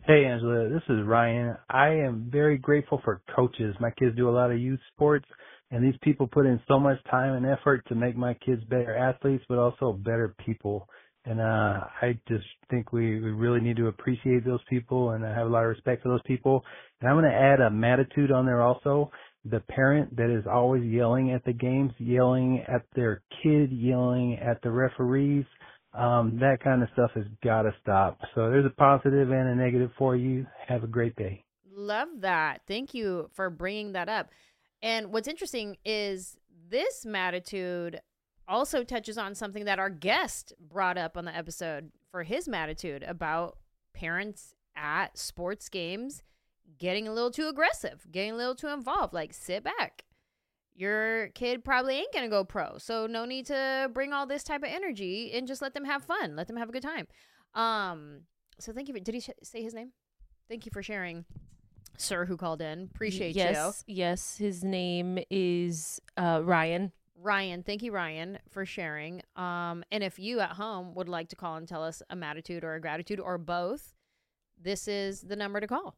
Hey, Angela, this is Ryan. I am very grateful for coaches. My kids do a lot of youth sports, and these people put in so much time and effort to make my kids better athletes, but also better people. And I just think we really need to appreciate those people, and I have a lot of respect for those people. And I'm going to add a matitude on there also. The parent that is always yelling at the games, yelling at their kid, yelling at the referees, that kind of stuff has got to stop. So there's a positive and a negative for you. Have a great day. Love that. Thank you for bringing that up. And what's interesting is this matitude also touches on something that our guest brought up on the episode for his matitude about parents at sports games getting a little too aggressive, getting a little too involved. Like, sit back. Your kid probably ain't going to go pro. So no need to bring all this type of energy and just let them have fun. Let them have a good time. So thank you. Did he say his name? Thank you for sharing, sir, who called in. Appreciate you. Yes. His name is Ryan. Ryan. Thank you, Ryan, for sharing. And if you at home would like to call and tell us a matitude or a gratitude or both, this is the number to call.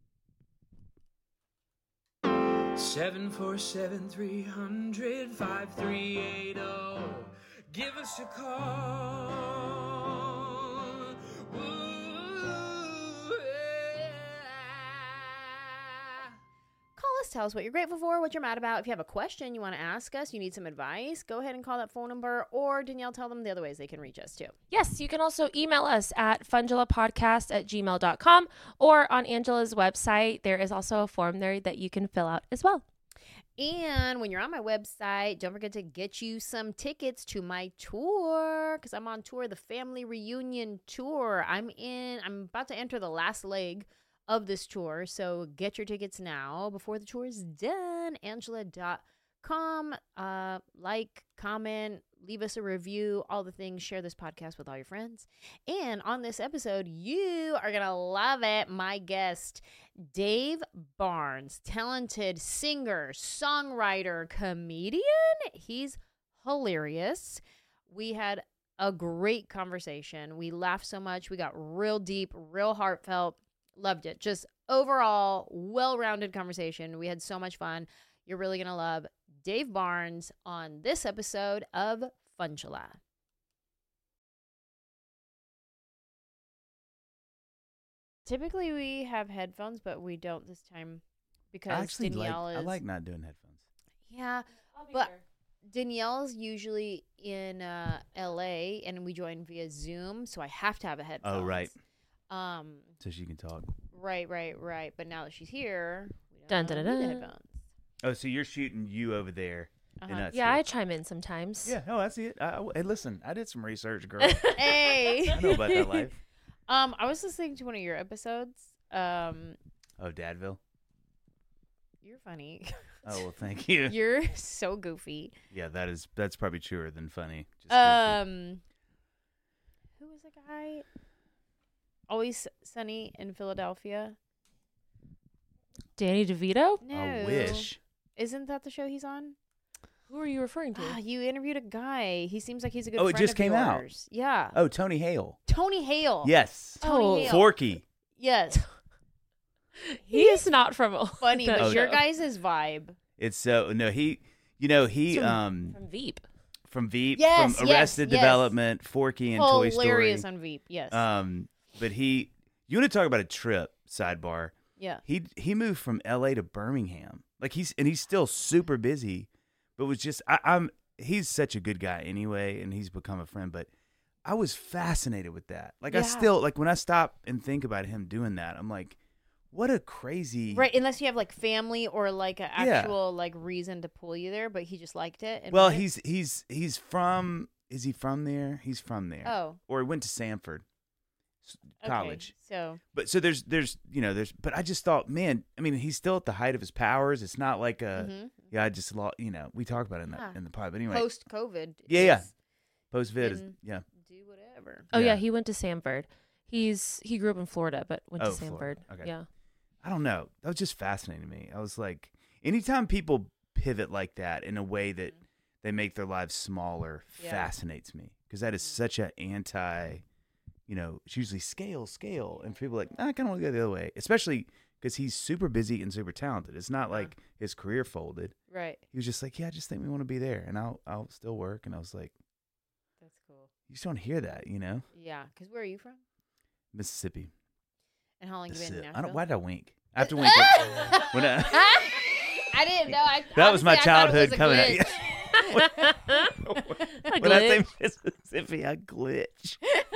747-300-5380. Give us a call. Ooh, yeah. Call us. Tell us what you're grateful for, what you're mad about. If you have a question you want to ask us, you need some advice, go ahead and call that phone number. Or Danielle, tell them the other ways they can reach us too. Yes, you can also email us at fungulapodcast@gmail.com, or on Angela's website. There is also a form there that you can fill out as well. And when you're on my website, don't forget to get you some tickets to my tour, because I'm on tour, the Family Reunion Tour. I'm about to enter the last leg of this tour, so get your tickets now before the tour is done. Angela.com. Like, comment, leave us a review, all the things. Share this podcast with all your friends. And on this episode, you are going to love it. My guest, Dave Barnes, talented singer, songwriter, comedian. He's hilarious. We had a great conversation. We laughed so much. We got real deep, real heartfelt. Loved it. Just overall, well-rounded conversation. We had so much fun. You're really going to love Dave Barnes on this episode of Fungula. Typically, we have headphones, but we don't this time because Danielle I like not doing headphones. Yeah, but Danielle's usually in LA, and we join via Zoom, so I have to have a headphones. Oh, right. So she can talk. Right. But now that she's here, we Dun, don't dun, need dun, the dun. headphones. Oh, so you're shooting you over there. And us Yeah, here. I chime in sometimes. Yeah, no, I see it. Hey, listen, I did some research, girl. Hey. I know about that life. I was listening to one of your episodes. Oh, Dadville? You're funny. Oh, well, thank you. You're so goofy. Yeah, that's probably truer than funny. Just Who was the guy? Always Sunny in Philadelphia. Danny DeVito? No. I wish. Isn't that the show he's on? Who are you referring to? You interviewed a guy. He seems like he's a good Oh, friend it just of came out. yours. Yeah. Oh, Tony Hale. Tony Hale. Yes. Tony Hale. Forky. Yes. He is not from Funny, but Oh, your no. guys' vibe. It's so no, he from Veep. from Veep, Yes, from yes, Arrested yes. Development, Forky and Toy Story. Hilarious on Veep. Yes. But you want to talk about a trip, sidebar. Yeah. He moved from LA to Birmingham. Like he's still super busy, but was just he's such a good guy anyway, and he's become a friend, but I was fascinated with that. Like I still like when I stop and think about him doing that, I'm like, what a crazy Right, unless you have like family or like an actual like reason to pull you there, but he just liked it. And Well, went? he's from is he from there? He's from there. Oh. Or he went to Sanford College. Okay, But so there's but I just thought, man, I mean, he's still at the height of his powers. It's not like I just we talk about it in the pod, but anyway. post COVID. Yeah. Post vid is do whatever. Oh, yeah, Yeah. he went to Sanford. He grew up in Florida, but went to Florida. Sanford. Okay. Yeah. I don't know. That was just fascinating to me. I was like, anytime people pivot like that in a way that they make their lives smaller fascinates me, because that is such an you know, it's usually scale. And people are like, I kind of want to go the other way, especially because he's super busy and super talented. It's not like his career folded. Right. He was just like, yeah, I just think we want to be there, and I'll still work. And I was like, That's cool. you just don't hear that, you know? Yeah. Because where are you from? Mississippi. And how long you been in Mississippi. Nashville? Why did I wink? I have to wink. When I didn't know. that was my honestly, I thought it childhood was a coming at glitch. you. When I say Mississippi, I glitch.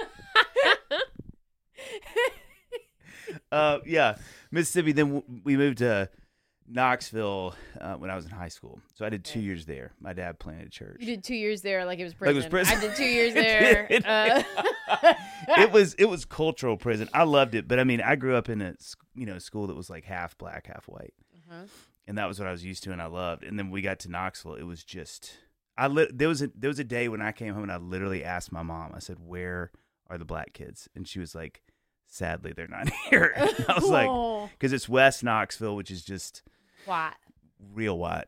Yeah, Mississippi. Then we moved to Knoxville when I was in high school. So I did 2 years there. My dad planted a church. You did 2 years there like it was Like prison. it was prison. I did 2 years there. It was cultural prison. I loved it, but I mean, I grew up in a school that was like half black, half white, and that was what I was used to, and I loved. And then we got to Knoxville. It was just there was a day when I came home and I literally asked my mom. I said, "Where are the black kids?" And she was like, "Sadly, they're not here." And I was like, "Because it's West Knoxville, which is just What? real white."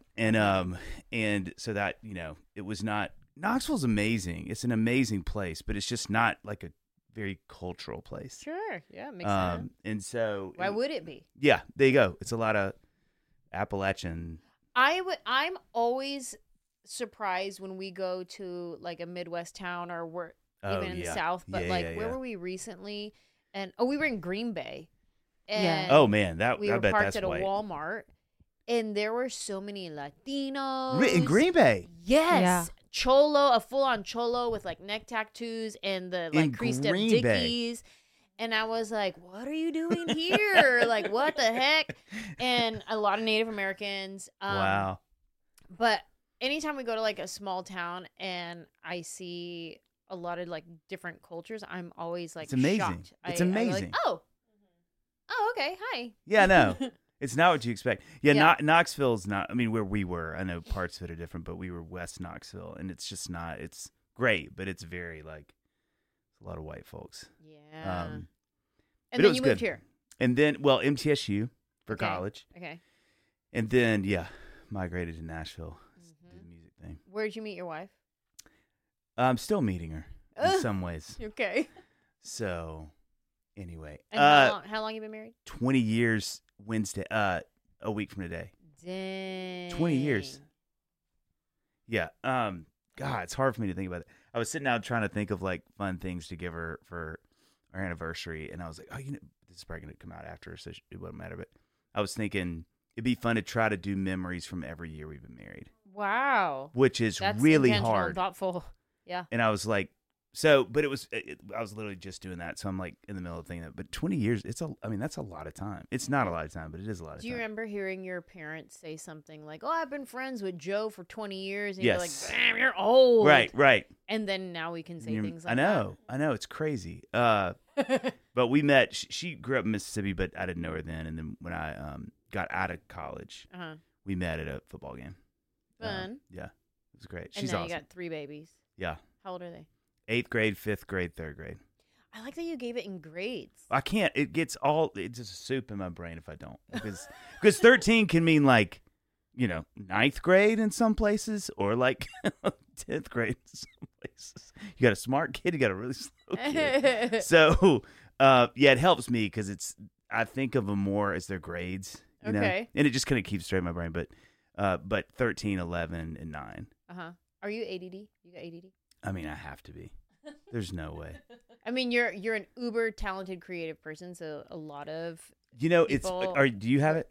And so that it was not. Knoxville's amazing. It's an amazing place, but it's just not like a very cultural place. Sure. Yeah, makes sense. And so Why would it be? Yeah, there you go. It's a lot of Appalachian. I'm always surprised when we go to like a Midwest town or we're even in the South. But where were we recently? And we were in Green Bay. And oh man, we I were bet parked that's at a white. Walmart, and there were so many Latinos In Green Bay. Yes. Yeah. Cholo, a full-on cholo with like neck tattoos and the like In creased up Green Bay. dickies. And I was like, what are you doing here? Like, what the heck? And a lot of Native Americans. Wow. But anytime we go to like a small town and I see a lot of like different cultures, I'm always like It's amazing. shocked. It's I'm amazing. like, oh, okay, hi. Yeah, no. It's not what you expect. Yeah, Yeah. Knoxville's not. I mean, where we were, I know parts of it are different, but we were West Knoxville, and it's just not. It's great, but it's very like a lot of white folks. Yeah. but and it then was you good. moved here. And then, well, MTSU for Okay. college, Okay. and then migrated to Nashville. Mm-hmm. Did the music thing. Where'd you meet your wife? I'm still meeting her in Ugh. some ways. Okay. So, anyway, And how long you been married? 20 years Wednesday, a week from today. Dang. 20 years. Yeah. God, it's hard for me to think about it. I was sitting out trying to think of like fun things to give her for our anniversary, and I was like, oh, this is probably going to come out after, so it wouldn't matter. But I was thinking it'd be fun to try to do memories from every year we've been married, Wow. which is That's really intentional and hard. thoughtful. Yeah. And I was like, but I was literally just doing that. So I'm like in the middle of thinking that, but 20 years, that's a lot of time. It's not a lot of time, but it is a lot of Do you time. remember hearing your parents say something like, "Oh, I've been friends with Joe for 20 years," and Yes. you're like, "Damn, you're old." Right. And then now we can say things like I know. It's crazy. that. But we met. She grew up in Mississippi, but I didn't know her then. And then when I got out of college, Uh-huh. we met at a football game. Fun. Yeah, it was great. And She's now awesome. you got 3 babies. Yeah, How old are they? 8th grade, 5th grade, 3rd grade. I like that you gave it in grades. I can't. It's just a soup in my brain if I don't, because 13 can mean like, 9th grade in some places, or like 10th grade in some places. You got a smart kid, you got a really slow kid. So, it helps me because I think of them more as their grades, Okay. and it just kind of keeps straight in my brain. But 13, 11, and 9. Uh-huh. Are you ADD? You got ADD? I mean, I have to be. There's no way. I mean, you're an uber talented creative person, so a lot of People, do you have it?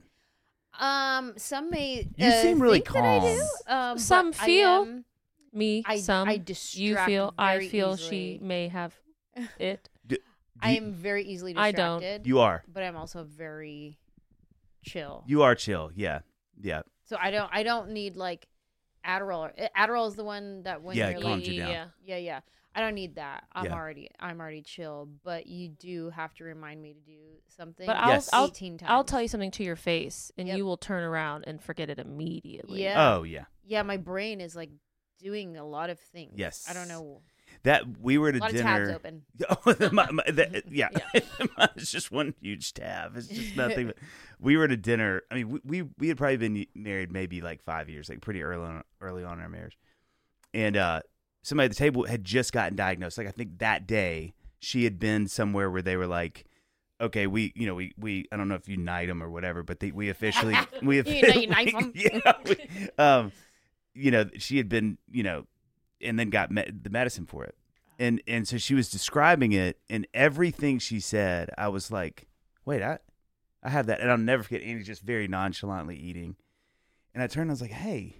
some may You seem really think that I do. calm. Some but feel. I Some. I You distract feel. I very feel easily. she may have it. I am very easily I distracted. don't. You are. But I'm also very chill. You are chill. Yeah. So I don't need like Adderall. Adderall is the one that when Yeah, you're it like calms you down. yeah. I don't need that. I'm Yeah. already chill. But you do have to remind me to do something. But Yes. I'll 18 times. I'll tell you something to your face, and Yep. you will turn around and forget it immediately. Yeah. Oh yeah. Yeah, my brain is like doing a lot of things. Yes. I don't know. That we were at A a lot dinner. of tabs open. Yeah. It's just one huge tab. It's just nothing. But we were at a dinner. I mean, we had probably been married maybe like 5 years, like pretty early on in our marriage. And somebody at the table had just gotten diagnosed. Like I think that day she had been somewhere where they were like, okay, we I don't know if you knight them or whatever, but we officially You knife 'em. yeah, she had been, and then got the medicine for it. And so she was describing it, and everything she said, I was like, wait, I have that. And I'll never forget Annie just very nonchalantly eating. And I turned and I was like, hey,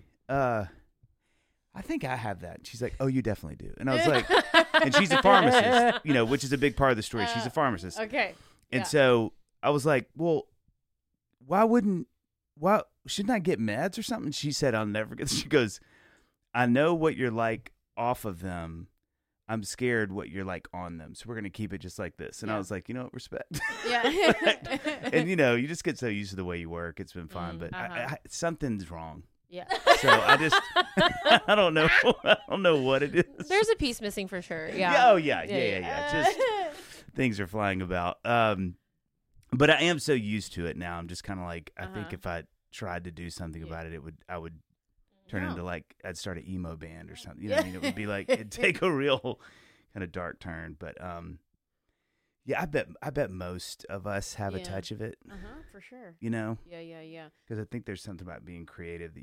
I think I have that. And she's like, oh, you definitely do. And I was like, and she's a pharmacist, which is a big part of the story. She's a pharmacist. Okay. And so I was like, well, why shouldn't I get meds or something? She said, I'll never get, she goes, I know what you're like off of them. I'm scared what you're like on them. So we're going to keep it just like this. And I was like, respect. Yeah. And, you just get so used to the way you work. It's been fine. But something's wrong. Yeah. So I just, I don't know. I don't know what it is. There's a piece missing for sure. Yeah. Oh, yeah. Just things are flying about. But I am so used to it now. I'm just kind of like, I think if I tried to do something about it, I would turn into like, I'd start an emo band or something. You know what I mean? It would be like, it'd take a real kind of dark turn. But yeah, I bet most of us have a touch of it. For sure. Yeah. Because I think there's something about being creative that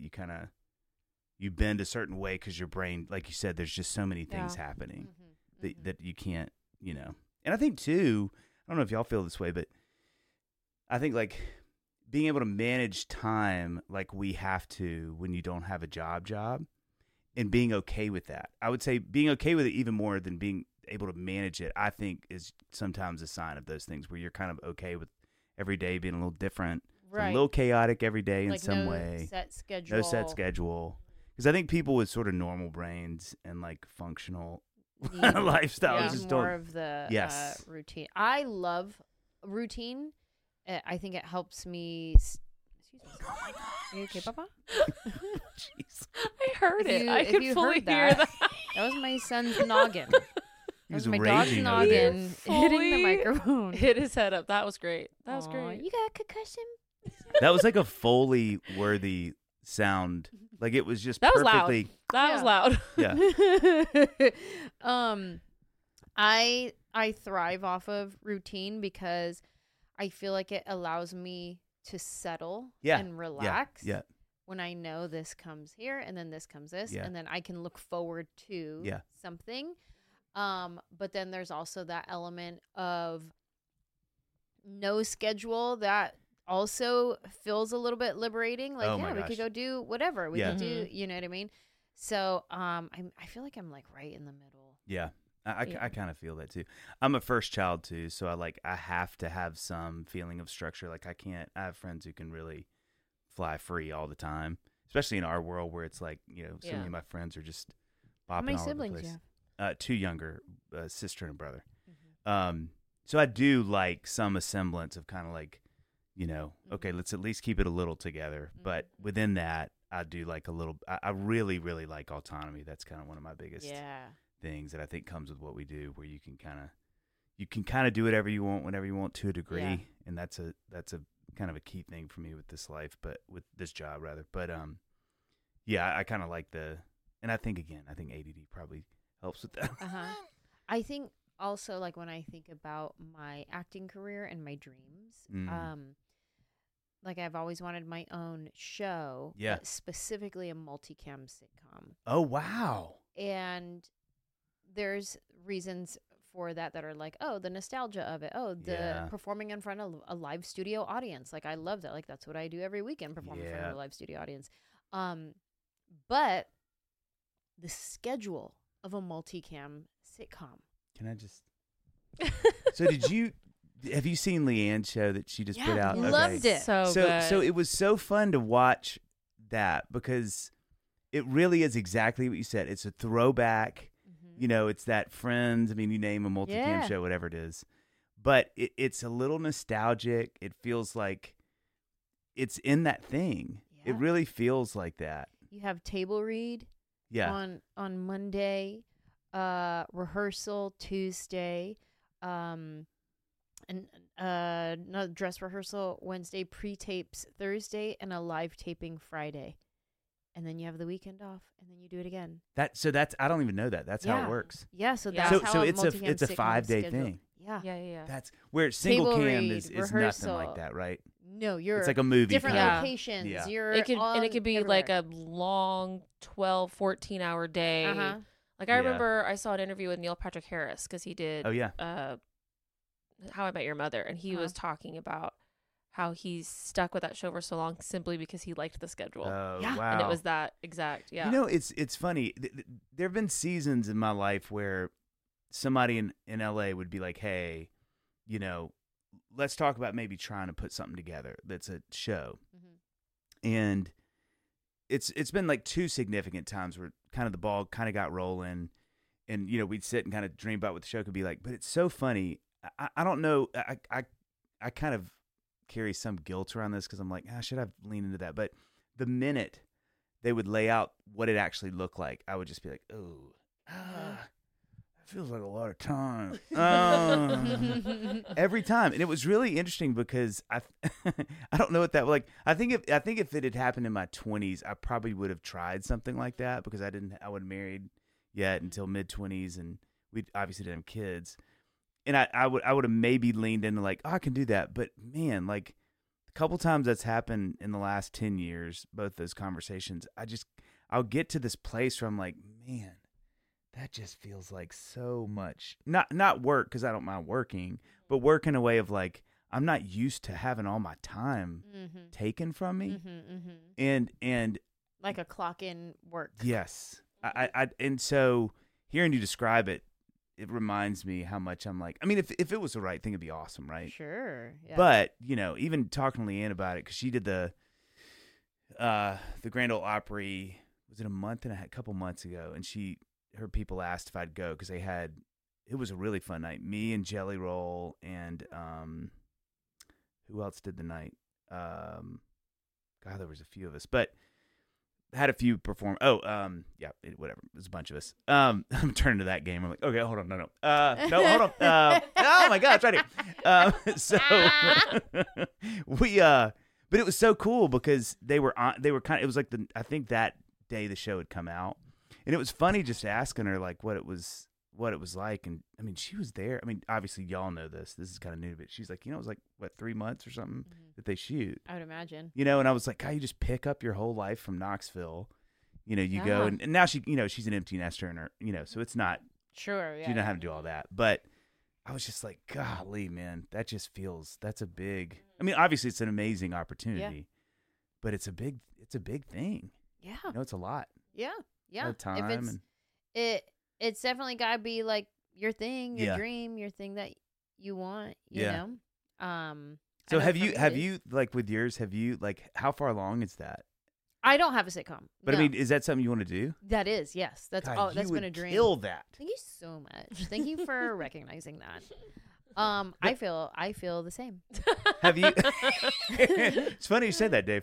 you bend a certain way because your brain, like you said, there's just so many things happening that you can't, And I think too, I don't know if y'all feel this way, but I think like being able to manage time like we have to when you don't have a job and being okay with that. I would say being okay with it even more than being able to manage it, I think is sometimes a sign of those things where you're kind of okay with every day being a little different, right. a little chaotic every day in like some no way. No set schedule. Because I think people with sort of normal brains and like functional lifestyles just more don't. Of the routine. I love routine. I think it helps me. Excuse me. Oh my God. Are you okay, Papa? Jeez. I heard it. I could fully heard hear that. That was my son's noggin. He was my dog's raging over there. noggin hitting the microphone. Hit his head up. That was great. That was Aw, great. You got a concussion? That was like a Foley worthy sound. Like it was just That was perfectly. loud. That was loud. Yeah. I thrive off of routine because I feel like it allows me to settle and relax. Yeah. When I know this comes here and then this comes this, Yeah. and then I can look forward to something. But then there's also that element of no schedule that also feels a little bit liberating. Like, we could go do whatever. We could do, you know what I mean? So I feel like I'm like right in the middle. Yeah. I kind of feel that too. I'm a first child too, so I have to have some feeling of structure. Like I have friends who can really fly free all the time, especially in our world where it's like, so many of my friends are just bopping How many all over the siblings place. you have? 2 younger, sister and brother. So I do like some semblance of kind of like, okay, let's at least keep it a little together. But within that, I do like a little. I really, really like autonomy. That's kind of one of my biggest things that I think comes with what we do, where you can kind of do whatever you want, whenever you want to a degree, and that's a kind of a key thing for me with this life, but with this job rather. But I kind of like and I think ADD probably helps with that. I think also like when I think about my acting career and my dreams, like I've always wanted my own show, but specifically a multicam sitcom. Oh wow! And there's reasons for that are like, oh, the nostalgia of it. Oh, the performing in front of a live studio audience. Like I love that. Like that's what I do every weekend, perform in front of a live studio audience. But the schedule of a multicam sitcom. Can I just? So have you seen Leanne's show that she just put out? Loved it. So good. So it was so fun to watch that because it really is exactly what you said. It's a throwback. It's that Friends. I mean, you name a multicam show, whatever it is. But it's a little nostalgic. It feels like it's in that thing. Yeah. It really feels like that. You have table read on Monday, rehearsal Tuesday, and another dress rehearsal Wednesday, pre-tapes Thursday, and a live taping Friday. and then you have the weekend off, and then you do it again. That's I don't even know that. That's how Yeah. it works. Yeah, so Yeah. that's So how so a it's a multicam it's a sitcom 5-day scheduled. thing. Yeah. Yeah. That's where single Table cam read, is nothing rehearsal. like that, right? No, you're It's like a movie. different kind Yeah. of. locations. Yeah. You're It could be like everywhere. a long 12, 14-hour day. Uh-huh. Like I Yeah. remember I saw an interview with Neil Patrick Harris because he did Oh yeah. How I Met Your Mother, and he was talking about how he's stuck with that show for so long simply because he liked the schedule. Oh Yeah. wow. And it was that exact. Yeah. You know, it's funny. There have been seasons in my life where somebody in LA would be like, "Hey, you know, let's talk about maybe trying to put something together that's a show." Mhm. And it's been like 2 significant times where kind of the ball kind of got rolling, and you know we'd sit and kind of dream about what the show could be like. But it's so funny. I don't know. I kind of carry some guilt around this because I'm like, should I lean into that? But the minute they would lay out what it actually looked like, I would just be like, oh, that feels like a lot of time. Every time. And it was really interesting because I don't know what that like. I think if it had happened in my 20s, I probably would have tried something like that because I wasn't married yet until mid 20s, and we obviously didn't have kids. And I would have maybe leaned into like, I can do that. But man, like a couple times that's happened in the last 10 years, both those conversations, I'll get to this place where I'm like, man, that just feels like so much. Not work, because I don't mind working, but work in a way of like, I'm not used to having all my time taken from me. And Like a clock in work. yes, and so hearing you describe it, it reminds me how much I'm like, I mean, if it was the right thing, it'd be awesome, right? Sure. Yeah. But, you know, even talking to Leanne about it, because she did the Grand Ole Opry, was it a couple months ago, and her people asked if I'd go because it was a really fun night. Me and Jelly Roll and who else did the night? God, there was a few of us, but had a few perform. Whatever. There's a bunch of us. I'm turning to that game. I'm like, okay, hold on, no, hold on. Oh my gosh, right here. So but it was so cool because they were kind of. It was like I think that day the show had come out, and it was funny just asking her like what it was like, and I mean she was there. I mean obviously y'all know this. This is kind of new, but she's like, it was like what 3 months or something that they shoot. I would imagine. You know, and I was like, God, you just pick up your whole life from Knoxville. You know, you go and now she's an empty nester in her, so it's not, Sure. Yeah. she doesn't have to do all that. But I was just like, golly, man, that's a big, I mean, obviously it's an amazing opportunity, but it's a big thing. Yeah. It's a lot. Yeah. Yeah. Of time. If and it's definitely gotta be like your thing, your Yeah. dream, your thing that you want. You Yeah. know. I so know have for you me, like with yours, how far along is that? I don't have a sitcom. But No. I mean, is that something you want to do? That is, yes. That's God, that's you been a would dream. kill that. Thank you so much. Thank you for recognizing that. I feel the same. Have you? It's funny you say that, Dave.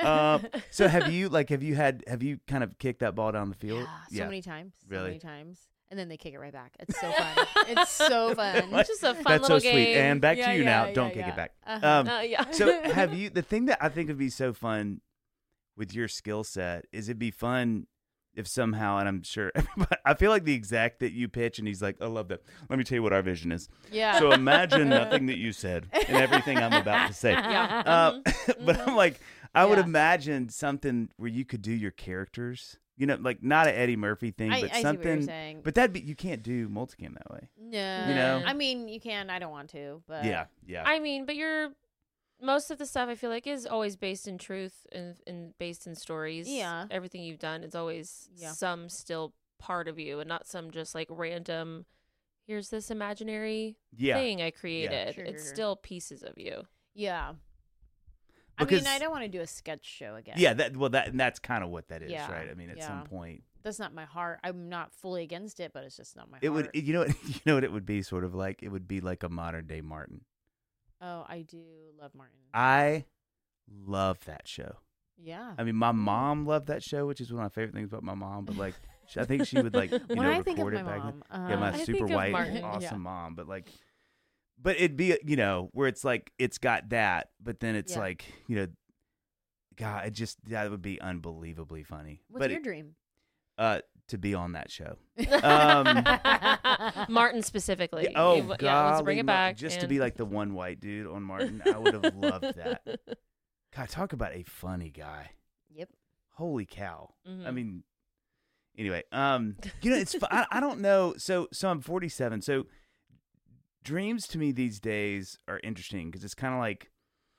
So have you kind of kicked that ball down the field? So many times. Really? So many times. And then they kick it right back. It's so fun. It's so fun. It's just a fun That's little so game. sweet. And back to Yeah, you yeah, now. yeah, Don't kick yeah. it back. Uh-huh. Yeah. So have you? The thing that I think would be so fun with your skill set is it'd be fun if somehow, and I'm sure, I feel like the exec that you pitch, and he's like, I love that. Let me tell you what our vision is. Yeah. So imagine nothing that you said and everything I'm about to say. Yeah. But I'm like, I would Yeah. imagine something where you could do your characters, like not an Eddie Murphy thing, but I see what you're something. saying. But you can't do multicam that way. No. You know? I mean, you can. I don't want to, but Yeah. I mean, but most of the stuff I feel like is always based in truth and based in stories. Yeah. Everything you've done is always Yeah. some still part of you and not some just like random, here's this imaginary Yeah. thing I created. Sure, It's sure. still pieces of you. Yeah. Because- I don't want to do a sketch show again. Yeah. That's kind of what that is, Yeah, right? I mean, at yeah. some point, That's not my heart. I'm not fully against it, but it's just not my it heart. would. You know what it would be sort of like. It would be like a modern day Martin. Oh, I do love Martin. I love that show. Yeah. I mean, my mom loved that show, which is one of my favorite things about my mom. But like, I think she would like when I think of record my it back then. mom, Yeah, my I super think of white, Martin. awesome Yeah. mom. But it'd be, where it's like, it's got that, but then it's Yeah. like, God, that would be unbelievably funny. What's your dream? To be on that show. Martin specifically. Oh, let's God. bring it back. Just to be like the one white dude on Martin. I would have loved that. God, talk about a funny guy. Yep. Holy cow. Mhm. I mean, anyway, it's I don't know. So I'm 47. So dreams to me these days are interesting because it's kind of like,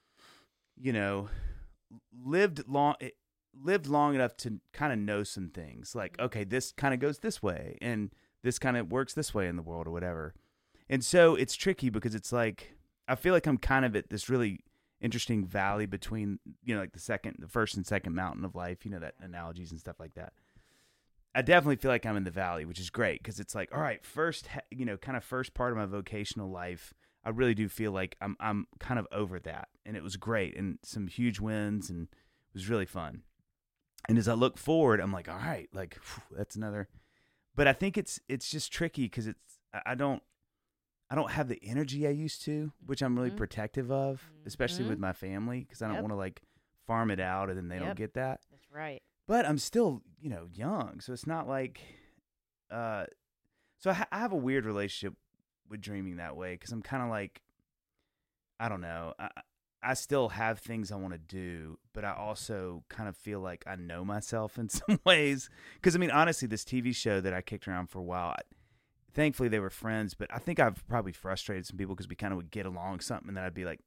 lived long enough to kind of know some things. Like, okay, this kind of goes this way, and this kind of works this way in the world, or whatever. And so it's tricky because it's like I feel like I'm kind of at this really interesting valley between, like the first and second mountain of life. That analogies and stuff like that. I definitely feel like I'm in the valley, which is great because it's like, all right, first, kind of first part of my vocational life, I really do feel like I'm kind of over that, and it was great, and some huge wins, and it was really fun. And as I look forward, I'm like, all right, like that's another. But I think it's just tricky because I don't have the energy I used to, which I'm really protective of, especially with my family, because I don't want to like farm it out and then they don't get that. That's right. But I'm still, young, so it's not like. So I have a weird relationship with dreaming that way because I'm kind of like, I don't know. I still have things I want to do, but I also kind of feel like I know myself in some ways. Because, I mean, honestly, this TV show that I kicked around for a while, thankfully they were friends, but I think I've probably frustrated some people because we kind of would get along something, and then I'd be like,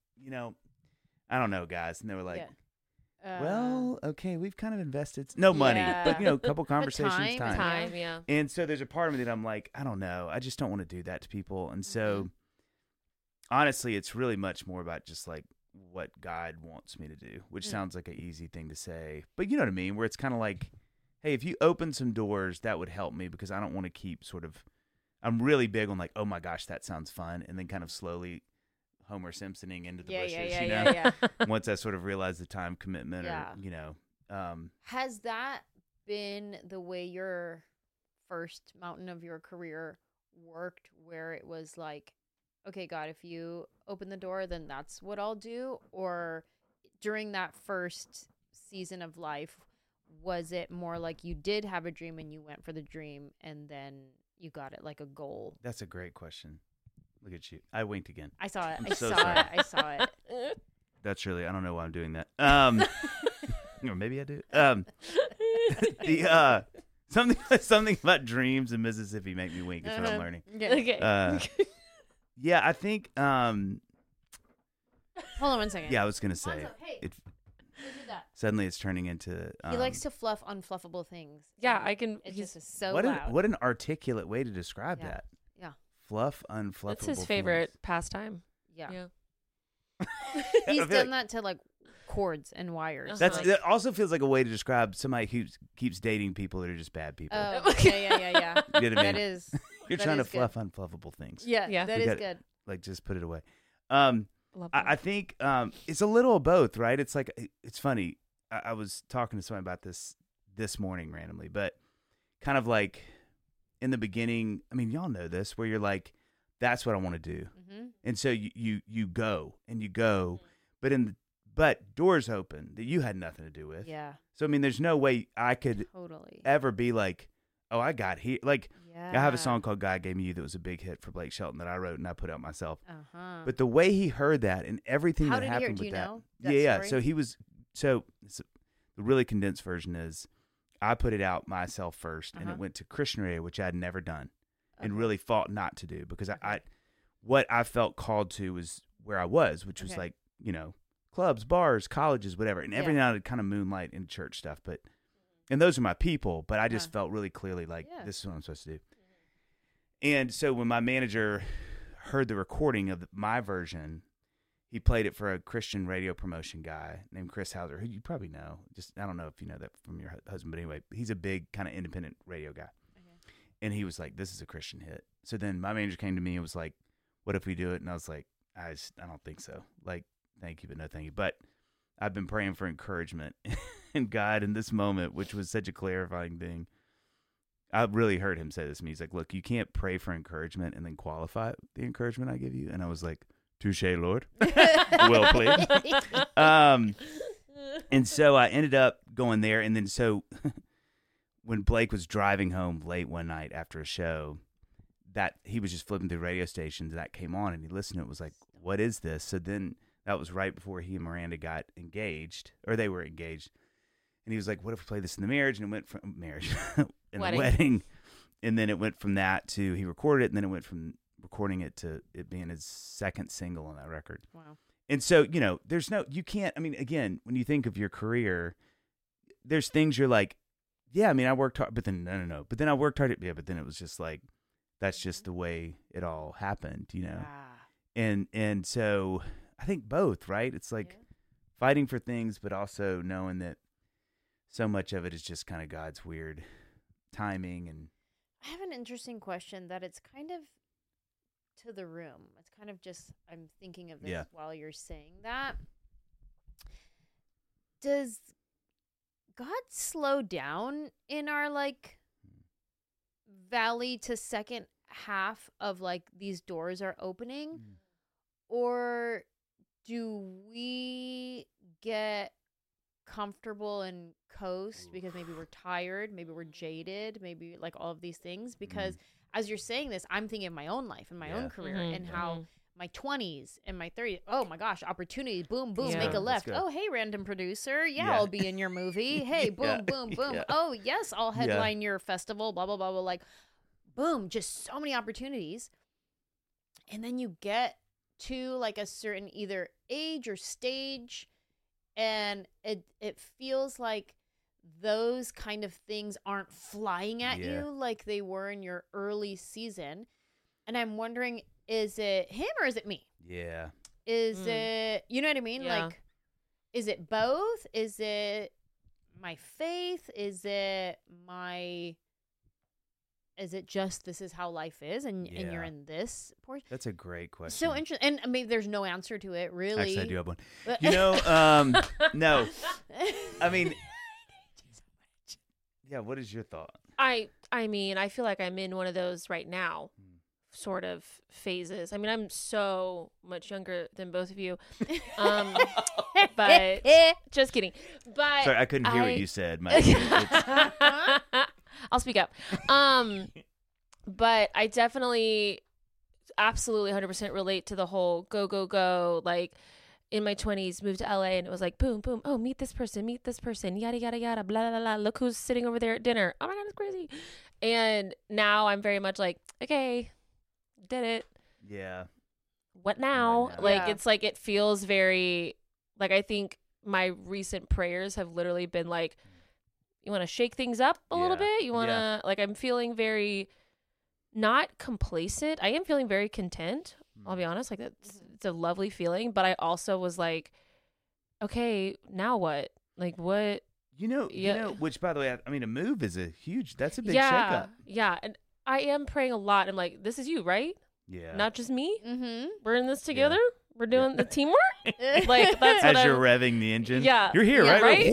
I don't know, guys. And they were like, well, okay, we've kind of invested no money, but, a couple conversations, Time, yeah. And so there's a part of me that I'm like, I don't know. I just don't want to do that to people. And so, honestly, it's really much more about just like, what God wants me to do, which sounds like an easy thing to say, but you know what I mean, where it's kind of like, hey, if you open some doors, that would help me because I don't want to keep I'm really big on like, oh my gosh, that sounds fun. And then kind of slowly Homer Simpsoning into the bushes, once I sort of realize the time commitment Has that been the way your first mountain of your career worked, where it was like, okay, God, if you open the door, then that's what I'll do? Or during that first season of life, was it more like you did have a dream and you went for the dream and then you got it like a goal? That's a great question. Look at you. I winked again. I saw it. I'm so sorry. I saw it. That's really, I don't know why I'm doing that. Or maybe I do. Something about dreams in Mississippi make me wink. Is what I'm learning. Okay. Yeah, I think. Hold on 1 second. Yeah, I was gonna say. Hey, It, who did that? suddenly, it's turning into. He likes to fluff unfluffable things. Yeah, I can. It He's, just is so what loud. an articulate way to describe Yeah. that. Yeah. Fluff unfluffable. that's his favorite pastime. Yeah. things. He's I feel done like that to like cords and wires. that also feels like a way to describe somebody who keeps dating people that are just bad people. Oh, yeah. You know what I mean? That is. You're that trying to is good. fluff unfluffable things. Yeah, Yeah. that We is got- good. Like, just put it away. Love that. I think it's a little of both, right? It's like, it's funny. I was talking to somebody about this morning randomly, but kind of like in the beginning, I mean, y'all know this, where you're like, that's what I want to do. Mm-hmm. And so you go and you go, but doors open that you had nothing to do with. Yeah, So, I mean, there's no way I could totally. ever be like, oh, I got here. Like, Yeah. I have a song called God Gave Me You that was a big hit for Blake Shelton that I wrote and I put out myself. Uh-huh. But the way he heard that and everything How that did he hear it? happened Do with you that. know that Yeah. story? So the really condensed version is I put it out myself first and Uh-huh. it went to Christian radio, which I had never done and Okay. really fought not to do because Okay. what I felt called to was where I was, which was Okay. like, clubs, bars, colleges, whatever. And every Yeah. now and then I'd kind of moonlight in church stuff, and those are my people, but I just Yeah. felt really clearly like Yeah. this is what I'm supposed to do. And so when my manager heard the recording of my version, he played it for a Christian radio promotion guy named Chris Hauser, who you probably know. I don't know if you know that from your husband, but anyway, he's a big kind of independent radio guy. Okay. And he was like, this is a Christian hit. So then my manager came to me and was like, what if we do it? And I was like, I don't think so. Like, thank you, but no thank you. But I've been praying for encouragement in God in this moment, which was such a clarifying thing. I really heard him say this to me. He's like, look, you can't pray for encouragement and then qualify the encouragement I give you. And I was like, touche, Lord. Well played. And And so I ended up going there. And then so when Blake was driving home late one night after a show, that he was just flipping through radio stations, that came on, and he listened to it, was like, what is this? So then that was right before he and Miranda got engaged, or they were engaged. And he was like, what if we play this in the marriage? And it went from marriage in Wedding. the wedding. And then it went from that to he recorded it, and then it went from recording it to it being his second single on that record. Wow. And so, there's you can't, I mean, again, when you think of your career, there's things you're like, yeah, I mean, I worked hard, but then no. But then I worked hard, but then it was just like, that's just the way it all happened, And so I think both, right? It's like fighting for things, but also knowing that so much of it is just kind of God's weird timing. And I have an interesting question that it's kind of to the room. It's kind of just, I'm thinking of this while you're saying that. Does God slow down in our valley to second half of these doors are opening? Or do we get comfortable and coast because maybe we're tired, maybe we're jaded, maybe all of these things? Because as you're saying this, I'm thinking of my own life and my own career and how my 20s and my 30s, oh my gosh, opportunities, boom, boom, make a left. Oh, hey, random producer. I'll be in your movie. Hey, boom, boom, boom. Oh, yes, I'll headline your festival, blah, blah, blah, blah. Boom, just so many opportunities. And then you get to a certain either age or stage, and it feels like those kind of things aren't flying at you like they were in your early season. And I'm wondering, is it him or is it me? Yeah. Is it, you know what I mean? Yeah. Is it both? Is it my faith? Is it just this is how life is and you're in this portion? That's a great question. So interesting. And I mean, there's no answer to it, really. Actually, I do have one. No. I mean, yeah, what is your thought? I mean, I feel like I'm in one of those right now sort of phases. I mean, I'm so much younger than both of you. But just kidding. But sorry, I couldn't hear what you said. I'll speak up. But I definitely absolutely 100% relate to the whole go. In my 20s, moved to LA, and it was boom, boom. Oh, meet this person, yada, yada, yada, blah, blah, blah. Look who's sitting over there at dinner. Oh my God, it's crazy. And now I'm very much okay, did it. Yeah. What now? Yeah. It's it feels very, I think my recent prayers have literally been you want to shake things up a little bit? You want to, I'm feeling very not complacent. I am feeling very content. I'll be honest. It's a lovely feeling. But I also was okay, now what? What? Which, by the way, I mean, a move is that's a big yeah, shakeup. Yeah. And I am praying a lot. I'm this is you, right? Yeah. Not just me? Mm-hmm. We're in this together? We're doing the teamwork? That's what As you're revving the engine. Yeah. You're here, right? Right?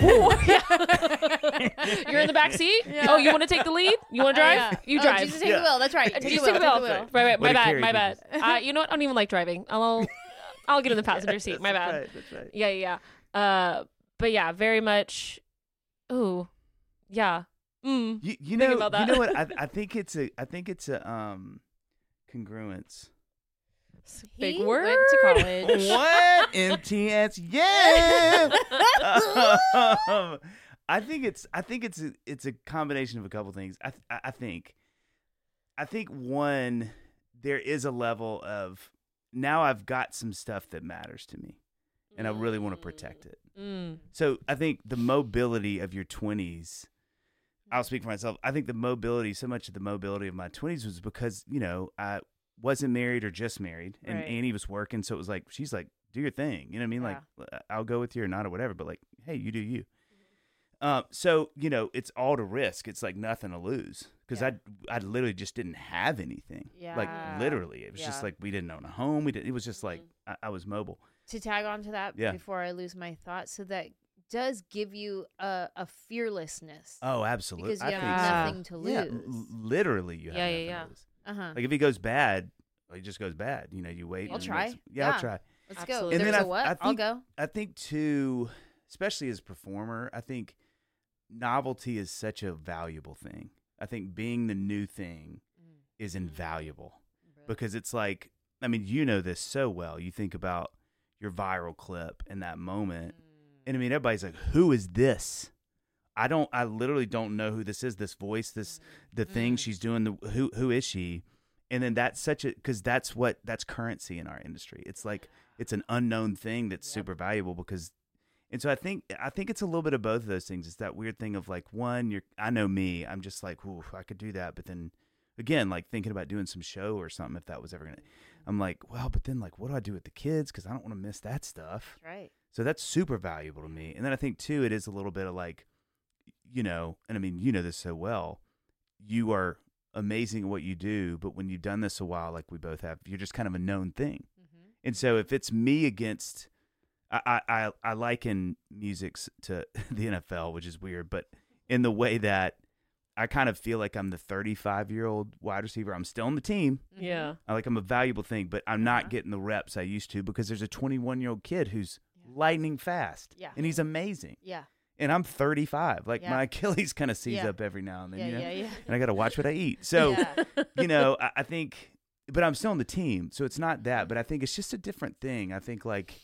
You're in the back seat? Yeah. Oh, you want to take the lead? You want to drive? You drive. Jesus, take the wheel. That's right. Jesus, take the wheel. Right. What My a bad. carry, You know what? I don't even like driving. I'll get in the passenger seat. My bad. That's right. Yeah. But yeah, very much. Ooh, yeah. You know about that. You know what? I think it's a congruence. Big He word. went to college. What? MTS? Yeah. I think it's a combination of a couple things. I think one, there is a level of now I've got some stuff that matters to me, and I really want to protect it. So I think the mobility of your 20s, I'll speak for myself. I think so much of the mobility of my 20s was because, I wasn't married or just married, and Right. Annie was working. So it was she's do your thing. You know what I mean? Yeah. I'll go with you or not or whatever, but hey, you do you. So, it's all to risk. It's nothing to lose because Yeah. I literally just didn't have anything. Yeah. Literally. It was just we didn't own a home. It was just I was mobile. To tag on to that before I lose my thought, so that does give you a fearlessness. Oh, absolutely. Because you I have think so. nothing to lose. Yeah, literally you have nothing Yeah. to lose. Uh-huh. If it goes bad, it just goes bad. You wait. I'll and try. I'll Yeah. try. Let's Absolutely. go. And There's then a what? I I'll think- go. I think too, especially as a performer, I think novelty is such a valuable thing. I think being the new thing is invaluable because it's like, I mean, you know this so well. You think about your viral clip in that moment, and I mean, everybody's like, "Who is this?" I literally don't know who this is. This voice, the thing she's doing. Who is she? And then that's because that's currency in our industry. It's like it's an unknown thing that's super valuable because. And so I think it's a little bit of both of those things. It's that weird thing of like, one, I know me, I'm just like, ooh, I could do that. But then again, like thinking about doing some show or something, if that was ever I'm like, well, but then like, what do I do with the kids? Because I don't want to miss that stuff. Right. So that's super valuable to me. And then I think too, it is a little bit of like, and I mean, you know this so well, you are amazing at what you do, but when you've done this a while, like we both have, you're just kind of a known thing. Mm-hmm. And so if it's me against, I liken music to the NFL, which is weird, but in the way that I kind of feel like I'm the 35-year-old wide receiver. I'm still on the team. Yeah. I'm a valuable thing, but I'm not getting the reps I used to because there's a 21-year-old kid who's lightning fast. Yeah. And he's amazing. Yeah. And I'm 35. Like my Achilles kind of sees up every now and then, and I got to watch what I eat. So, I think, but I'm still on the team. So it's not that, but I think it's just a different thing. I think like,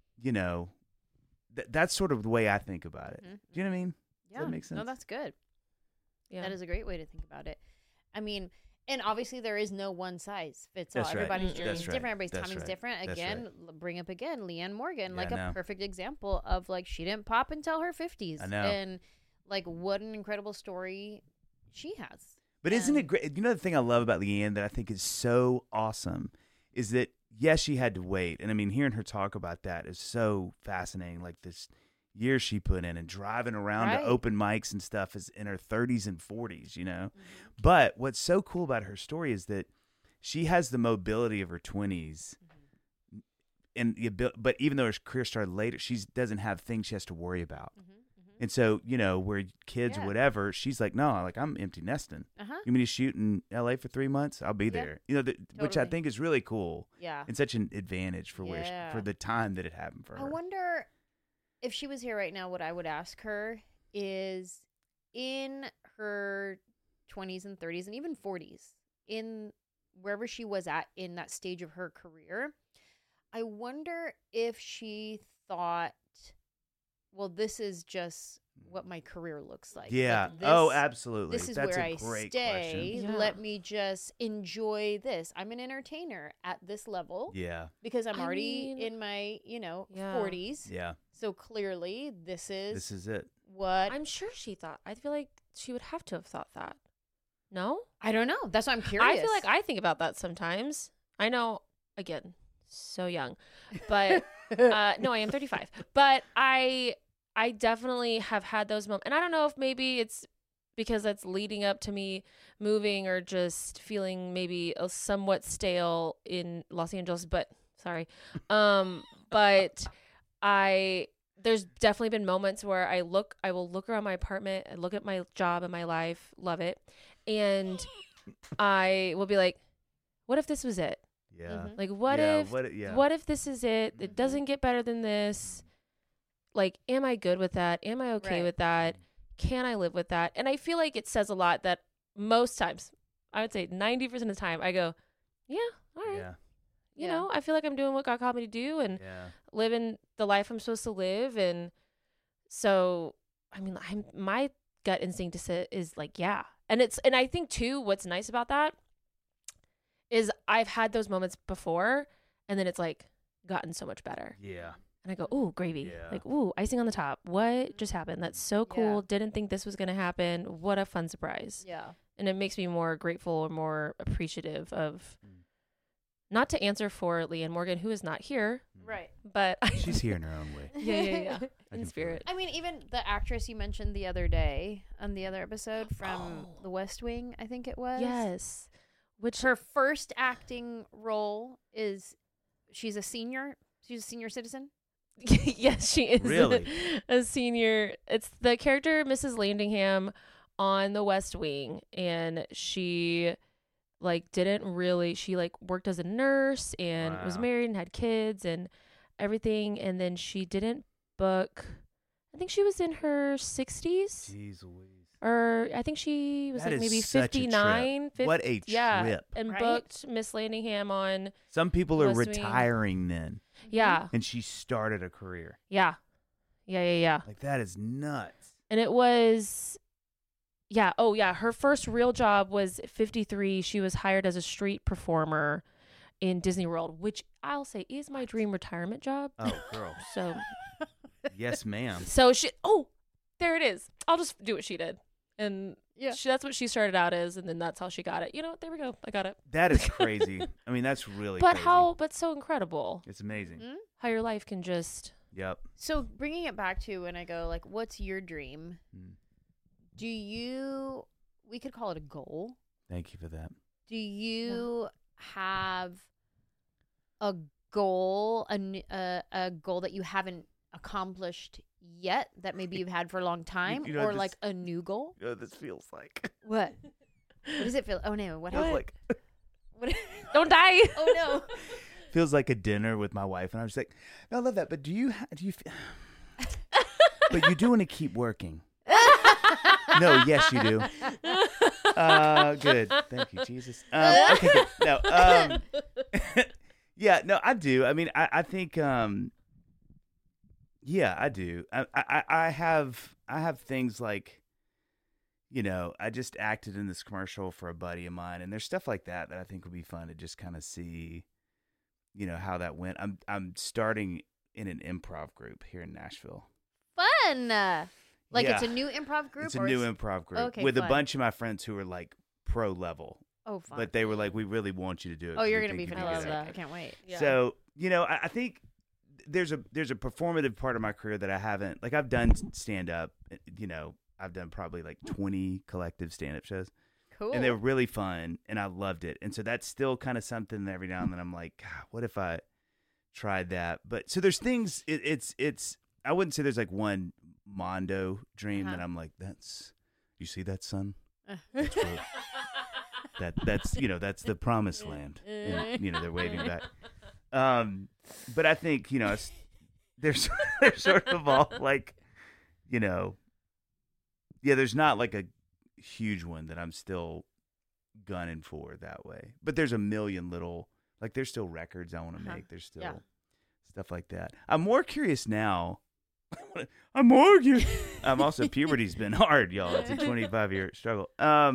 that's sort of the way I think about it. Mm-hmm. Do you know what I mean? Yeah. Does that make sense? No, that's good. Yeah. That is a great way to think about it. I mean, and obviously there is no one size fits all. That's right. Everybody's journey is That's right. different. Everybody's That's timing's right. different. That's Again, right. bring up again, Leanne Morgan, Yeah, like I know. a perfect example of like she didn't pop until her 50s. I know. And like what an incredible story she has. But isn't it great? You know, the thing I love about Leanne that I think is so awesome is that, yes, she had to wait. And I mean, hearing her talk about that is so fascinating. Like this year she put in and driving around to open mics and stuff is in her 30s and 40s, Mm-hmm. But what's so cool about her story is that she has the mobility of her 20s. Mm-hmm. And but even though her career started later, she doesn't have things she has to worry about. Mm-hmm. And so, where kids, whatever, she's like, no, like I'm empty nesting. You want me to shoot in LA for 3 months? I'll be there. Which I think is really cool. Yeah. And such an advantage for for the time that it happened for her. I wonder if she was here right now, what I would ask her is in her 20s and 30s and even 40s, in wherever she was at in that stage of her career, I wonder if she thought, well, this is just what my career looks like. Yeah. Like this, absolutely. This is That's where a I great stay. question. Yeah. Let me just enjoy this. I'm an entertainer at this level. Yeah. Because I'm already in my, 40s. Yeah. So clearly this is it. what I'm sure she thought. I feel like she would have to have thought that. No? I don't know. That's why I'm curious. I feel like I think about that sometimes. I know, again, so young. But no, I am 35. But I definitely have had those moments. And I don't know if maybe it's because that's leading up to me moving or just feeling maybe a somewhat stale in Los Angeles, but sorry. But there's definitely been moments where I will look around my apartment and look at my job and my life, love it. And I will be like, what if this was it? Yeah. Mm-hmm. Like, what if this is it? It Mhm. doesn't get better than this. Like, am I good with that? Am I okay Right. with that? Can I live with that? And I feel like it says a lot that most times, I would say 90% of the time, I go, yeah, all right. Yeah. You know, I feel like I'm doing what God called me to do and Yeah. living the life I'm supposed to live. And so, I mean, my gut instinct is like, yeah. And I think too, what's nice about that is I've had those moments before and then it's like gotten so much better. Yeah. And I go, ooh, gravy. Yeah. Like, ooh, icing on the top. What just happened? That's so cool. Didn't think this was going to happen. What a fun surprise. Yeah. And it makes me more grateful or more appreciative of, not to answer for Leanne Morgan, who is not here, Right. but She's here in her own way. yeah. I In can spirit. I mean, even the actress you mentioned the other day on the other episode from The West Wing, I think it was. Yes. Which Her first acting role is she's a senior citizen. yes, she is Really? a senior. It's the character Mrs. Landingham on The West Wing, and she she worked as a nurse and was Wow. married and had kids and everything, and then she didn't book I think she was in her 60s. Jeez Louise. Or I think she was That like is maybe such a trip. 59. What a yeah, trip. and Right? booked Miss Landingham on. Some people are West Wing. retiring then, Yeah, and she started a career. yeah. Like, that is nuts. And it was, yeah. Oh, yeah. Her first real job was 53. She was hired as a street performer in Disney World, which I'll say is my dream retirement job. Oh, girl. So, Yes, ma'am. there it is. I'll just do what she did. And Yeah. that's what she started out as. And then that's how she got it. You know what? There we go. I got it. That is crazy. I mean, that's really But crazy. but so incredible It's amazing. Mm. how your life can just, Yep. So bringing it back to when I go like, what's your dream? Mm. Do you? We could call it a goal. Thank you for that. Do you have a goal, a goal that you haven't accomplished yet that maybe you've had for a long time, you know, or this- like a new goal? You know what this feels like? What? What does it feel? Oh no! What Feels happened? like What? don't die. Oh no! feels like a dinner with my wife, and I was like, no, I love that, but do you but you do want to keep working. No, yes, you do. Good. Thank you, Jesus. Okay, good. No, yeah, no, I do. I mean, I think, yeah, I do. I have things like, you know, I just acted in this commercial for a buddy of mine, and there's stuff like that I think would be fun to just kind of see, you know, how that went. I'm starting in an improv group here in Nashville. Fun. Like Yeah. it's a new improv group. It's a or new improv group Okay, with fun. a bunch of my friends who are like pro level, Oh, fun. but they were like, "We really want you to do it." Oh, 'cause you're we gonna be think you fantastic. can do it." fantastic. I can't wait. Yeah. So, you know, I think there's a performative part of my career that I haven't, like, I've done stand up, you know, I've done probably like 20 collective stand up shows, Cool. and they were really fun, and I loved it. And so that's still kind of something that every now and then I'm like, God, what if I tried that? But so there's things, it's I wouldn't say there's like one Mondo dream that I'm like, you see that, son? That's real. That's you know, that's the promised land. And, you know, they're waving back. But I think, you know, there's sort of all like, you know, yeah, there's not like a huge one that I'm still gunning for that way. But there's a million little, like, there's still records I want to make. There's still stuff like that. I'm more curious now. I'm more curious. Also, puberty's been hard, y'all. It's a 25-year struggle.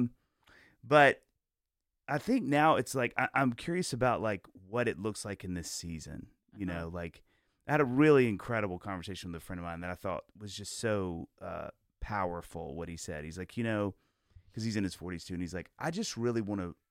But I think now it's like I'm curious about like what it looks like in this season. You know, like I had a really incredible conversation with a friend of mine that I thought was just so powerful. What he said, he's like, you know, because he's in his 40s too, and he's like, I just really want to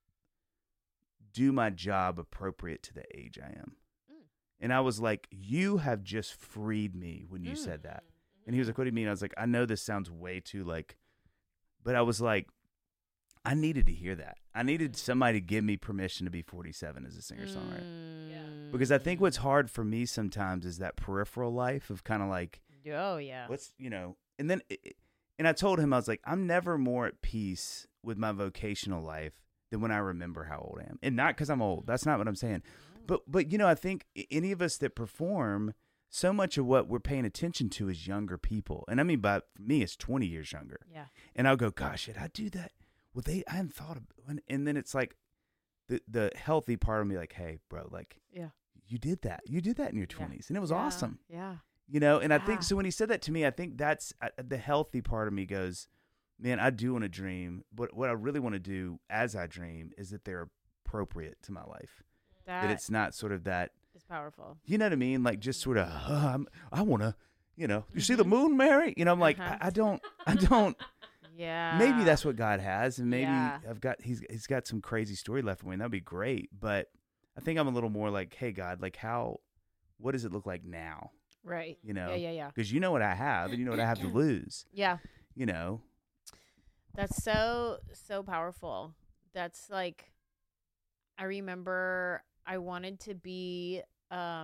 do my job appropriate to the age I am. And I was like, you have just freed me when you said that. And he was like, what do you mean? I was like, I know this sounds way too like, but I was like, I needed to hear that. I needed somebody to give me permission to be 47 as a singer-songwriter. Because I think what's hard for me sometimes is that peripheral life of kind of like, Oh yeah. what's, you know, and then, and I told him, I was like, I'm never more at peace with my vocational life than when I remember how old I am. And not because I'm old. That's not what I'm saying. But you know, I think any of us that perform, so much of what we're paying attention to is younger people. And I mean, for me, it's 20 years younger. Yeah. And I'll go, gosh, should I do that? Well, I hadn't thought of it. And then it's like the healthy part of me, like, hey, bro, like, you did that. You did that in your 20s. And it was awesome. Yeah. You know, and I think, so when he said that to me, I think that's the healthy part of me goes, man, I do want to dream. But what I really want to do as I dream is that they're appropriate to my life. That it's not sort of that. It's powerful. You know what I mean? Like just sort of, I want to, you know, you see the moon, Mary? You know, I'm like, I don't. Yeah. Maybe that's what God has. And maybe Yeah. he's got some crazy story left for me. And that'd be great. But I think I'm a little more like, hey, God, like what does it look like now? Right. You know? Yeah. Because you know what I have and you know what I have to lose. Yeah. You know? That's so powerful. That's like, I remember I wanted to be a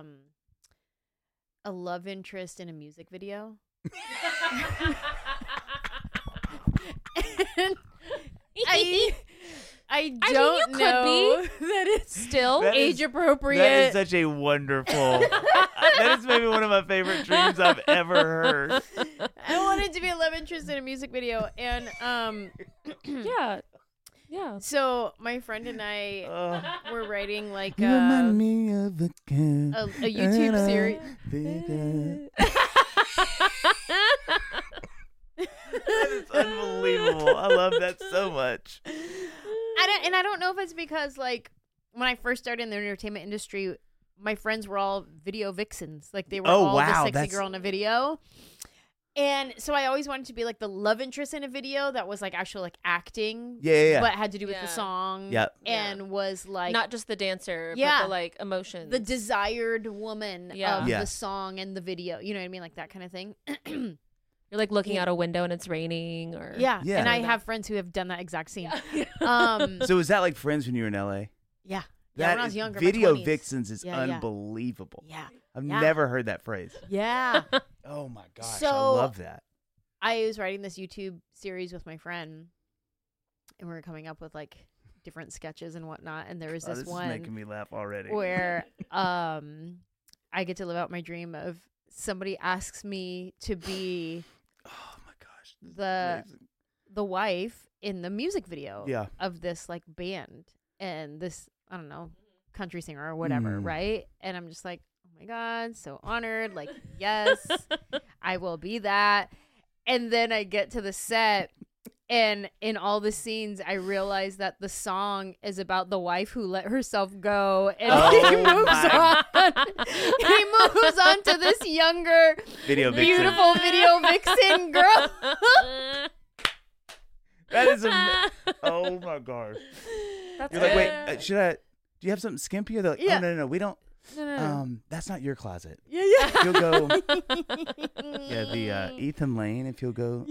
love interest in a music video. And I don't you could know that it's Still, That is- age appropriate. That is such a wonderful, that is maybe one of my favorite dreams I've ever heard. love interest in a music video, and Yeah. Yeah. so my friend and I Oh, were writing like you remind me of a kid. a YouTube series. That is unbelievable. I love that so much. I don't know if it's because like when I first started in the entertainment industry, my friends were all video vixens. Like they were Oh, all wow, the sexy that's- girl in a video. And so I always wanted to be like the love interest in a video that was like actual like acting, Yeah. but had to do with the Yeah. song. Yep. And was like Not just the dancer, Yeah. but the like emotions. the desired woman Yeah. of Yeah. the song and the video. You know what I mean? Like that kind of thing. You're like looking out a window and it's raining, or Yeah. Yeah. And I Yeah. have friends who have done that exact scene. Yeah. So was that like Friends when you were in LA? Yeah. That Yeah, when I was is- younger, my Video 20s. vixens is Yeah, yeah. unbelievable. Yeah. I've Yeah. never heard that phrase. Yeah. Oh my gosh, I So- love that. I was writing this YouTube series with my friend, and we were coming up with like different sketches and whatnot. And there was Oh, this this is one making me laugh already. where I get to live out my dream of somebody asks me to be Oh my gosh. this is the amazing. the wife in the music video Yeah. of this like band and this, I don't know, country singer or whatever, Mm. right? And I'm just like, oh my God, so honored. Like, yes, I will be that. And then I get to the set, and in all the scenes, I realize that the song is about the wife who let herself go, and Oh he moves my- on. He moves on to this younger, Video vixen. beautiful video vixen girl. That is oh my gosh. That's You're like, wait, good. should I? Do you have something skimpy? They're like, Yeah. oh no, we don't. No. That's not your closet. Yeah, yeah. You'll go. Yeah, the Ethan Lane. If you'll go.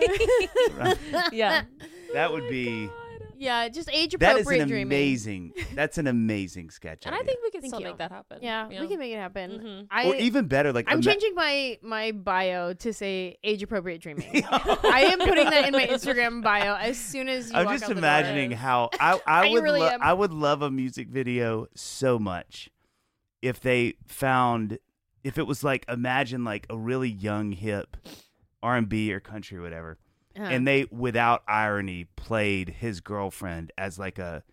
Yeah. That would be. Yeah, just age That appropriate is an dreaming. amazing. That's an amazing sketch. And I idea. think we can Thank still you. make that happen. Yeah, we can make it happen. Mhm. or even better, like I'm changing my bio to say age appropriate dreaming. I am putting that in my Instagram bio as soon as you I'm walk just out the door. imagining how I would really am. I would love a music video so much if they found if it was like imagine like a really young hip R&B or country or whatever. Uh-huh. And they, without irony, played his girlfriend as like a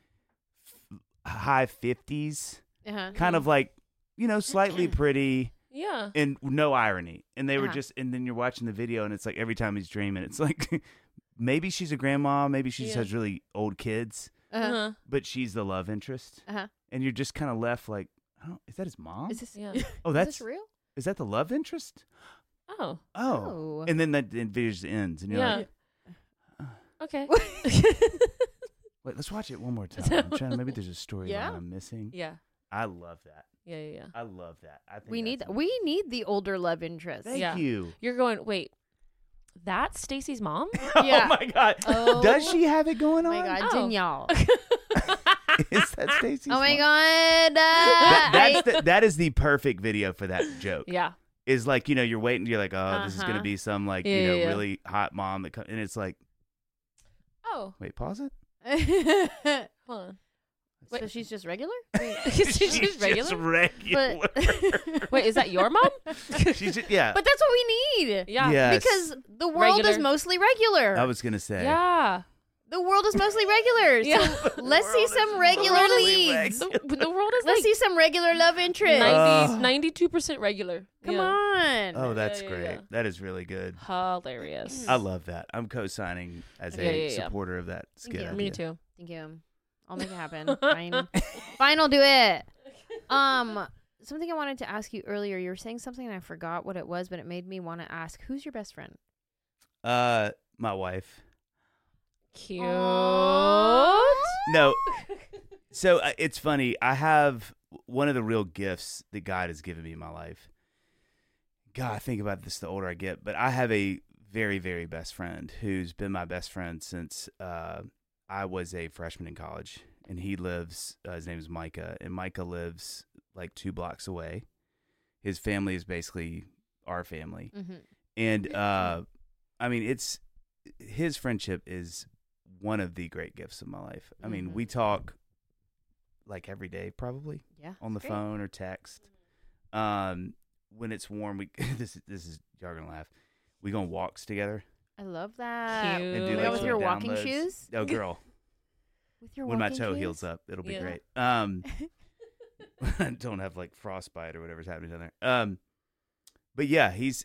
high 50s, Uh-huh. kind of like, slightly pretty Yeah. and no irony. And they were Uh-huh. just, and then you're watching the video and it's like every time he's dreaming, it's like maybe she's a grandma, maybe she just Yeah. has really old kids, Uh-huh. Uh-huh. but she's the love interest. Uh-huh. And you're just kind of left like, is that his mom? Is this Yeah. Oh, is that's, this real? is that the love interest? Oh. Oh. Oh. And then that video just ends and you're Yeah. like, Okay. wait, let's watch it one more time. I'm trying, maybe there's a storyline Yeah. I'm missing. Yeah. I love that. Yeah. I love that. I think we need that's we need the older love interest. Thank Yeah. you. You're going, wait, that's Stacy's mom? Yeah. Oh my god. Oh. Does she have it going Oh on? my God, Oh. Danielle. Is that Stacy's? Oh my mom? God. That is the perfect video for that joke. Yeah. Is like, you're waiting, you're like, oh, this is gonna Uh-huh. be some like, Yeah, yeah. really hot mom that and it's like, Oh, wait, pause it. hold on. So she's just regular? She's just regular? Just regular. But Wait, is that your mom? She's just, yeah. But that's what we need. Yeah. Yes. Because the world is Regular. mostly regular. I was gonna say. Yeah. The world is mostly regular. Yeah. So let's see world is some regular mostly leads. The world is Let's like see some regular love interest. 92% regular. Come Yeah. on. Oh, that's yeah, great. yeah. That is really good. Hilarious. I love that. I'm co-signing as a Yeah. supporter of that Thank skit. you. idea. Me too. Thank you. I'll make it happen. Fine. Fine, I'll do it. Something I wanted to ask you earlier. You were saying something and I forgot what it was, but it made me want to ask, who's your best friend? My wife. Cute. No. So it's funny. I have one of the real gifts that God has given me in my life. God, I think about this the older I get, but I have a very, very best friend who's been my best friend since I was a freshman in college. And he lives, his name is Micah, and Micah lives like 2 blocks away. His family is basically our family. Mm-hmm. And I mean, his friendship is one of the great gifts of my life. I mean, we talk like every day, probably Yeah. on the great. phone or text. When it's warm, we this is y'all gonna laugh. We go on walks together. I love that. Cute. And Oh do my Like God, like with some your walking downloads. shoes? Oh, girl. With your When my walking toe shoes? heals up, it'll be Yeah. great. Don't have like frostbite or whatever's happening down there. But yeah, he's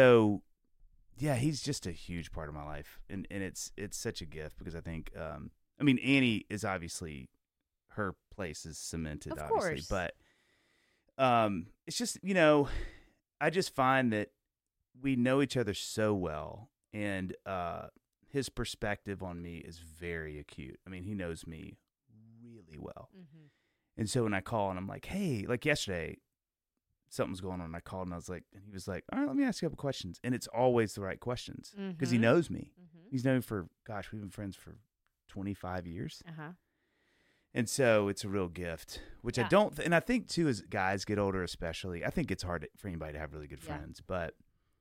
just a huge part of my life, and it's such a gift because I think, I mean, Annie is obviously, her place is cemented, Of obviously, course. but it's just, I just find that we know each other so well, and his perspective on me is very acute. I mean, he knows me really well. Mm-hmm. And so when I call and I'm like, hey, like yesterday, something's going on. And I called and I was like, and he was like, all right, let me ask you a couple questions. And it's always the right questions because he Mhm. knows me. Mm-hmm. He's known me for, gosh, we've been friends for 25 years. Uh-huh. And so it's a real gift, which I Yeah. don't, and I think too, as guys get older, especially, I think it's hard for anybody to have really good Yeah. friends. But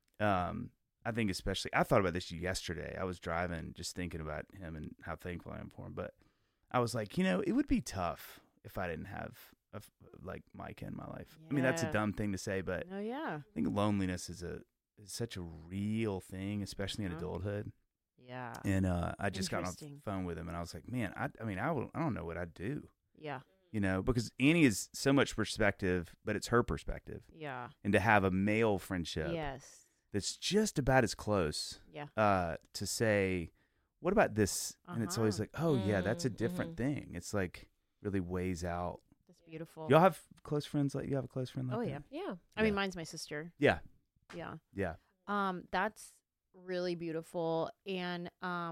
I think especially, I thought about this yesterday. I was driving, just thinking about him and how thankful I am for him. But I was like, it would be tough if I didn't have like Micah in my life. I mean, that's a Yeah. dumb thing to say, but Oh, yeah. I think loneliness is such a real thing, especially in Uh-huh. adulthood. Yeah. And I just got on the Interesting. phone with him, and I was like, man, I don't know what I'd do, Yeah. because Annie is so much perspective, but it's her perspective, Yeah. and to have a male friendship Yes. that's just about as close, Yeah. to say, what about this? And it's always Uh-huh. like, oh yeah, that's a Mm, different thing. It's like really weighs out. That's beautiful. Y'all have close friends like you have a close friend like Oh, that? yeah. Yeah. I mean, Yeah. mine's my sister. Yeah, Yeah. yeah. That's really beautiful. And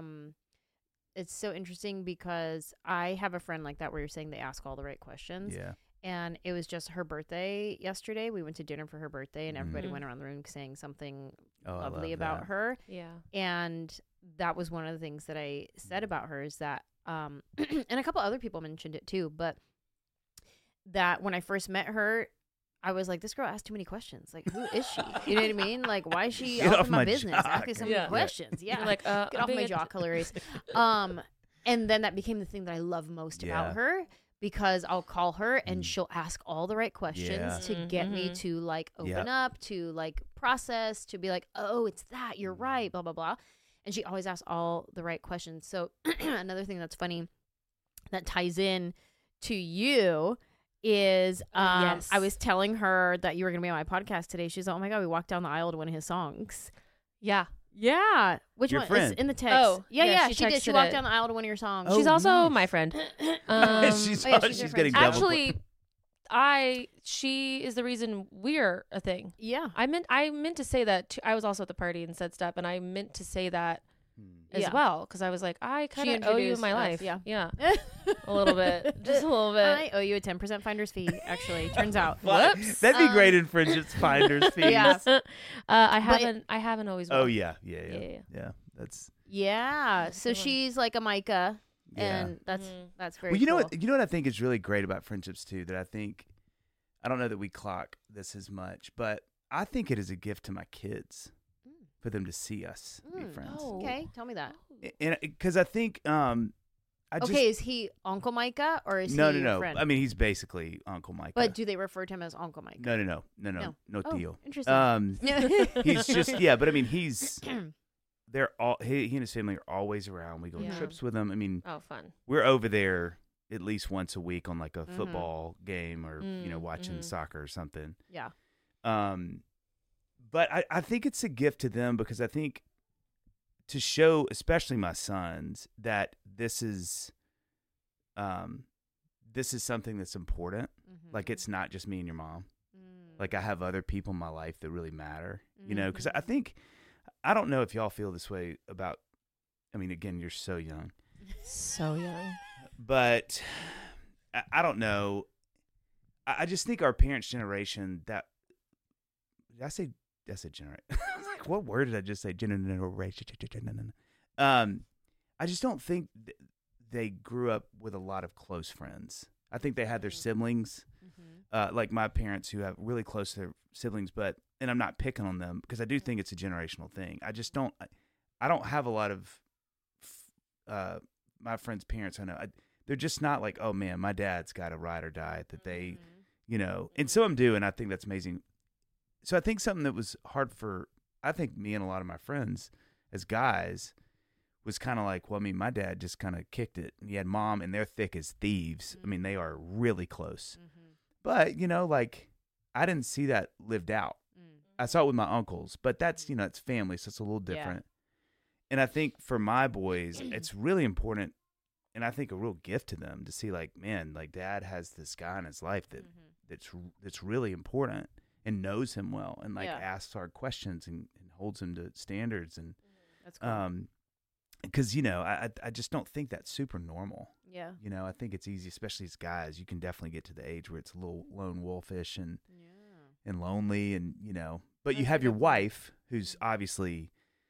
it's so interesting because I have a friend like that where you're saying they ask all the right questions. Yeah. And it was just her birthday yesterday. We went to dinner for her birthday, and everybody Mhm. went around the room saying something Oh, I lovely love about that. her. Yeah. And that was one of the things that I said about her is that, and a couple other people mentioned it too, but that when I first met her, I was like, this girl asked too many questions. Like, who is she? You know what I mean? Like, why is she Get all off up in my my business? jock. Asking so many Yeah. questions. Yeah. You're like, Get off my jock, hilarious. And then that became the thing that I love most Yeah. about her because I'll call her and Mm. she'll ask all the right questions Yeah. to get me Mhm. to like open Yep. up, to like process, to be like, oh, it's that, you're Mm. right, blah, blah, blah. And she always asks all the right questions. So another thing that's funny that ties in to you is Yes. I was telling her that you were going to be on my podcast today. She's like, oh my God, we walked down the aisle to one of his songs. Yeah. Yeah. Which Your one? friend. It's in the text. Oh, yeah, yeah, she she did. She texted walked it. down the aisle to one of your songs. Oh, She's also nice. my friend. she's oh, yeah, she's she's your getting friend. double. Actually, she is the reason we're a thing. Yeah. I meant to say that too. I was also at the party and said stuff, and I meant to say that as Yeah. well because I was like, I She kind of owe you introduced my us, life. yeah. yeah, a little bit, just a little bit. I owe you a 10% finder's fee, actually. Turns out. Whoops. That'd be great Um, in friendships finders fees. Yeah. I But haven't always. Oh will. yeah. Yeah. That's Yeah. So Good one. she's like a Micah, yeah. and that's Mhm. very Well, you know cool. what? You know what I think is really great about friendships too. That I don't know that we clock this as much, but I think it is a gift to my kids Mm. for them to see us be Mm. friends. Oh. Okay, tell me that. And because I think I just Okay, is he Uncle Micah or is no he no your no. friend? I mean, he's basically Uncle Mike. but do they refer to him as Uncle Micah? no No. Oh, deal. interesting. He's just but I mean they're all he and his family are always around. We go on Yeah. trips with them. I mean, Oh, fun. we're over there at least once a week on like a Mhm. football game or watching Mhm. soccer or something. Yeah. But I think it's a gift to them because I think to show, especially my sons, that this is something that's important. Mhm. Like it's not just me and your mom. Mm. Like I have other people in my life that really matter. You know, because Mhm. I don't know if y'all feel this way about. I mean, again, you're so young, So young. but I don't know. I just think our parents' generation that did I say generation. Like, what word did I just say? Generation. I just don't think they grew up with a lot of close friends. I think they had their siblings, Mhm. like my parents who have really close to their siblings, and I'm not picking on them because I do think it's a generational thing. I just don't. I don't have a lot of my friends' parents. I know they're just not like, oh man, my dad's got a ride or die that they, and some of them do, and I think that's amazing. So I think something that was hard for, I think me and a lot of my friends as guys was kind of like, well, I mean, my dad just kind of kicked it. He had mom, and they're thick as thieves. I mean, they are really close. Mm-hmm. But, you know, like, I didn't see that lived out. I saw it with my uncles, but that's, you know, it's family, so it's a little different. And I think for my boys, it's really important, and I think a real gift to them to see, like, man, like, dad has this guy in his life that's really important and knows him well, and like asks hard questions and holds him to standards. And That's cool. because, you know, I just don't think that's super normal. Yeah. You know, I think it's easy, especially as guys. You can definitely get to the age where it's a little lone wolfish and lonely, and, you know. But you That's a have your good point. wife, who's obviously,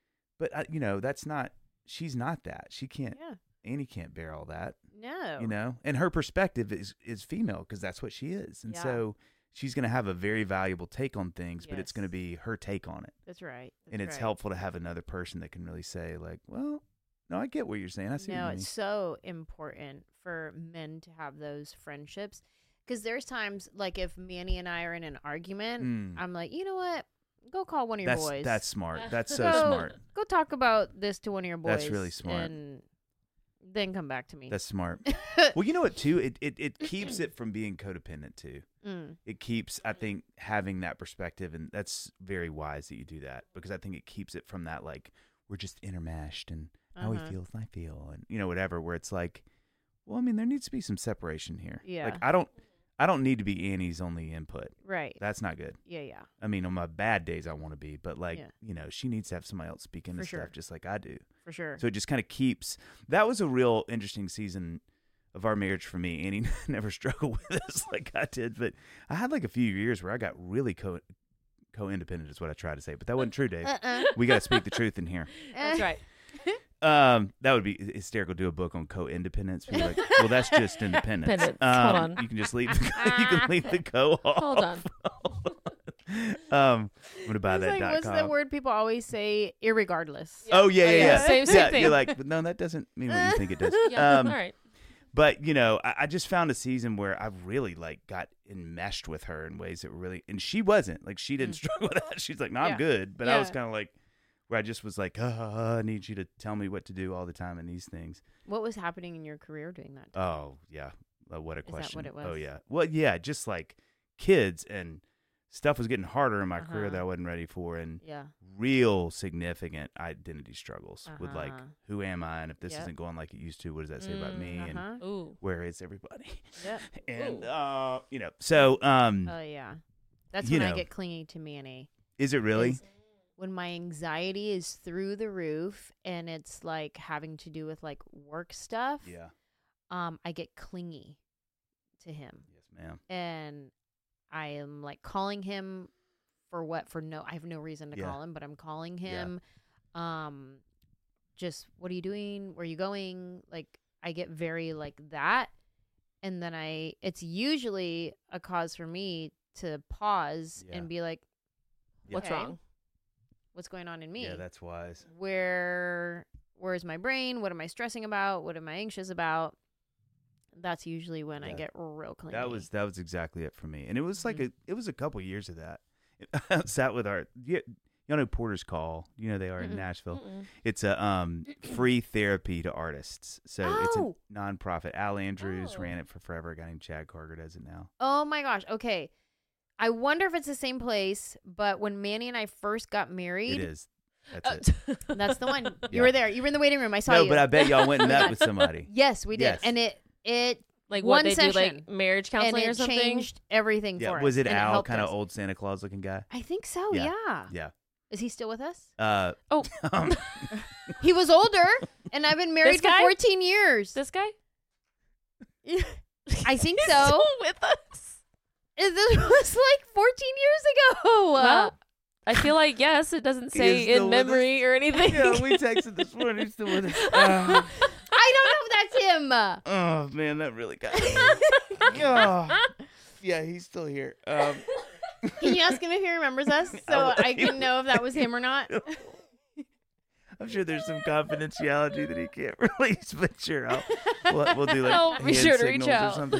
but you know, that's not. She's not that. She can't. Yeah. Annie can't bear all that. No. You know, and her perspective is female, because that's what she is, and Yeah. so she's going to have a very valuable take on things, but it's going to Yes. be her take on it. That's right. And it's helpful to have another person that can really say, like, well, no, I get what you're saying. I see what No, you mean. it's so important for men to have those friendships, because there's times like if Manny and I are in an argument, I'm like, you know what? Go call one of your boys. That's smart. That's so Go- smart. Go talk about this to one of your boys. That's really smart. And then come back to me. That's smart. Well, you know what, too? It keeps it from being codependent, too. It keeps, I think, having that perspective, and that's very wise that you do that, because I think it keeps it from that, like, we're just intermeshed, and how he feels and I feel, and, you know, whatever, where it's like, well, I mean, there needs to be some separation here. Yeah. Like, I don't need to be Annie's only input. Right. That's not good. Yeah. I mean, on my bad days, I want to be, but, like, Yeah. you know, she needs to have somebody else speak into For stuff sure. just like I do. For sure. So it just kind of keeps. That was a real interesting season of our marriage for me. Annie never struggled with this like I did, but I had like a few years where I got really co-independent is what I tried to say, but that wasn't true, Dave. We got to speak the truth in here. That's right. That would be hysterical. Do a book on co-independence. Be like, well, that's just independence. Independence. Hold on. You can just leave. You can leave the co off. Hold on. I'm gonna buy It's that. like, what's the word people always say? Irregardless. Oh yeah. Same Yeah, thing. you're like, but no, that doesn't mean what you think it does. Yeah. All right. But, you know, I just found a season where I really, like, got enmeshed with her in ways that were really, and she wasn't. Like, she didn't struggle with that. She's like, no, I'm Yeah. good. But I was Yeah. kind of like, where I just was like, I need you to tell me what to do all the time in these things. What was happening in your career during that time? Oh, yeah. What a that question. what it Oh, was? yeah. Well, yeah, just like kids, and stuff was getting harder in my career Uh-huh. that I wasn't ready for, and Yeah. real significant identity struggles with, like, Uh-huh. who am I? And if this Yep. isn't going like it used to, what does that say about me? And Uh-huh. Ooh. where is everybody? Yep. And you know, so Oh yeah. That's you when I know. get clingy to Manny. is it really? Is when my anxiety is through the roof and it's like having to do with like work stuff. Yeah. I get clingy to him. Yes, ma'am. And I am like calling him I have no reason to Yeah. call him, but I'm calling Yeah. him. Just what are you doing? Where are you going? Like I get very like that. And then it's usually a cause for me to pause Yeah. and be like, What's Okay. wrong? what's going on in me? Yeah, that's wise. Where's my brain? What am I stressing about? What am I anxious about? That's usually when I Yeah. get real clingy. That was exactly it for me. And it was like Mhm. it was a couple years of that. I sat with y'all know Porter's Call. You know they are in Mm-mm. Nashville. Mm-mm. It's a free therapy to artists. So it's a Oh! nonprofit. Al Andrews Oh. ran it for forever. A guy named Chad Carter does it now. Oh my gosh. Okay. I wonder if it's the same place, but when Manny and I first got married, It is. That's it. that's the one. You Yeah. were there. You were in the waiting room. I saw No, you. but I bet y'all went and met with somebody. Yes, we did. Yes. And it Like One what they do, session. like marriage and counseling it or something. changed everything Yeah. for us. Was it and Al, helped kind of us. old Santa Claus looking guy? I think so. Yeah. Yeah. Yeah. Is he still with us? Oh. He was older, and I've been married This for guy? 14 years. This guy? I think He's so. still with us. This was like 14 years ago. Well, I feel like yes. It doesn't He say is still in with memory or anything. Yeah, we texted this morning. He's still with us. I don't know if that's him. Oh man, that really got me. Oh. Yeah, he's still here. Can you ask him if he remembers us so I can know if that was him or not? I'm sure there's some confidentiality that he can't release, but sure, we'll do like I'll be hand sure to reach signals out. or something.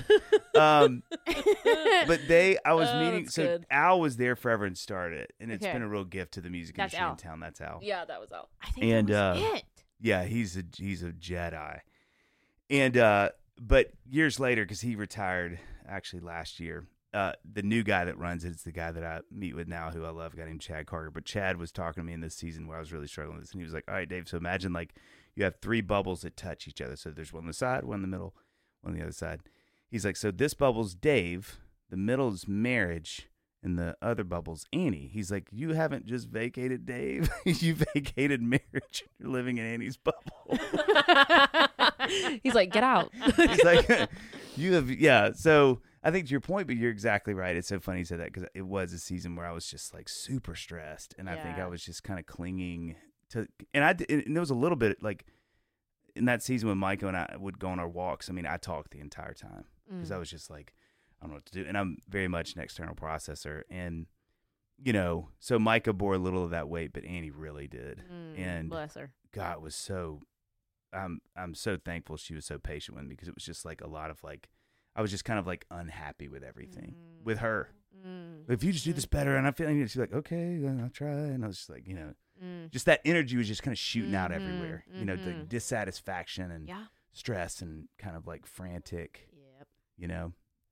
But I was meeting. that's So good. Al was there forever and started it, and it's Okay. been a real gift to the music That's industry Al. in town. That's Al. Yeah, that was out. I think And, that was it. Yeah, he's a Jedi. And but years later, because he retired actually last year, the new guy that runs it is the guy that I meet with now, who I love, a guy named Chad Carter. But Chad was talking to me in this season where I was really struggling with this, and he was like, "All right, Dave. So imagine like you have 3 bubbles that touch each other. So there's one on the side, one in the middle, one on the other side." He's like, "So this bubble's Dave, the middle is marriage, and the other bubble's Annie." He's like, "You haven't just vacated Dave, you vacated marriage. You're living in Annie's bubble." He's like, get out. He's like, "You have, yeah." So I think to your point, but you're exactly right. It's so funny you said that, because it was a season where I was just like super stressed, and I think Yeah. I was just kind of clinging to, and there was a little bit like in that season when Micah and I would go on our walks. I mean, I talked the entire time because I was just like, I don't know what to do, and I'm very much an external processor, and so Micah bore a little of that weight, but Annie really did, and Bless her. God was so. I'm so thankful she was so patient with me, because it was just like a lot of like, I was just kind of like unhappy with everything with her. If you just do this better, and I'm feeling it, she's like, "Okay, I'll try," and I was just like, just that energy was just kind of shooting out everywhere. The dissatisfaction and Yeah. stress and kind of like frantic. Yep.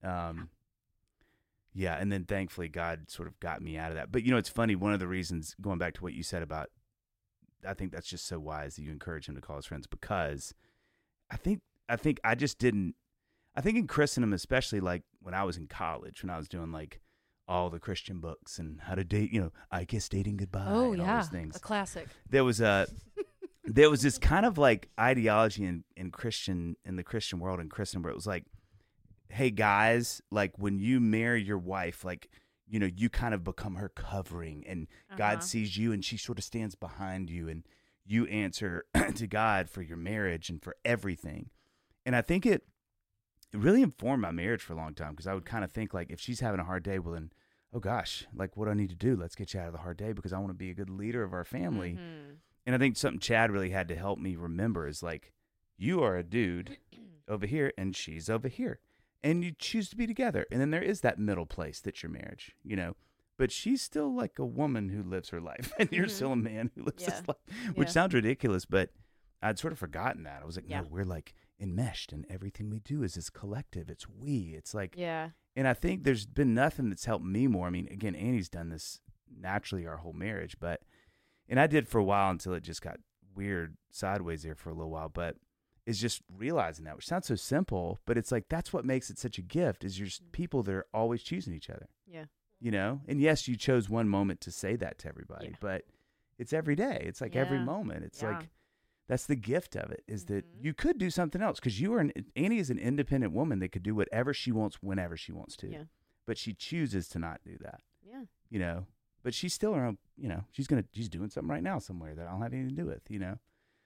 Yeah, and then thankfully God sort of got me out of that. But it's funny, one of the reasons, going back to what you said about, I think that's just so wise that you encourage him to call his friends, because I think I just didn't, I think in Christendom, especially like when I was in college, when I was doing like all the Christian books and how to date, I Guess Dating Goodbye, Oh, and all yeah. those things. A classic. There was this kind of like ideology in the Christian world, in Christendom, where it was like, hey guys, like when you marry your wife, like, you kind of become her covering, and God sees you, and she sort of stands behind you, and you answer to God for your marriage and for everything. And I think it really informed my marriage for a long time, because I would kind of think like, if she's having a hard day, well then, oh gosh, like what do I need to do? Let's get you out of the hard day, because I want to be a good leader of our family. And I think something Chad really had to help me remember is like, you are a dude over here and she's over here, and you choose to be together. And then there is that middle place that's your marriage, but she's still like a woman who lives her life, and you're still a man who lives his life, which sounds ridiculous, but I'd sort of forgotten that. I was like, no, we're like enmeshed, and everything we do is this collective. It's we. It's like, and I think there's been nothing that's helped me more. I mean, again, Annie's done this naturally our whole marriage, and I did for a while until it just got weird sideways there for a little while, but is just realizing that, which sounds so simple, but it's like, that's what makes it such a gift, is you're just people that are always choosing each other. Yeah. And yes, you chose one moment to say that to everybody, but it's every day. It's like every Yeah. moment. It's Yeah. like, that's the gift of it, is that you could do something else, because Annie is an independent woman that could do whatever she wants whenever she wants to. Yeah. But she chooses to not do that. Yeah. But she's still her own, she's doing something right now somewhere that I don't have anything to do with,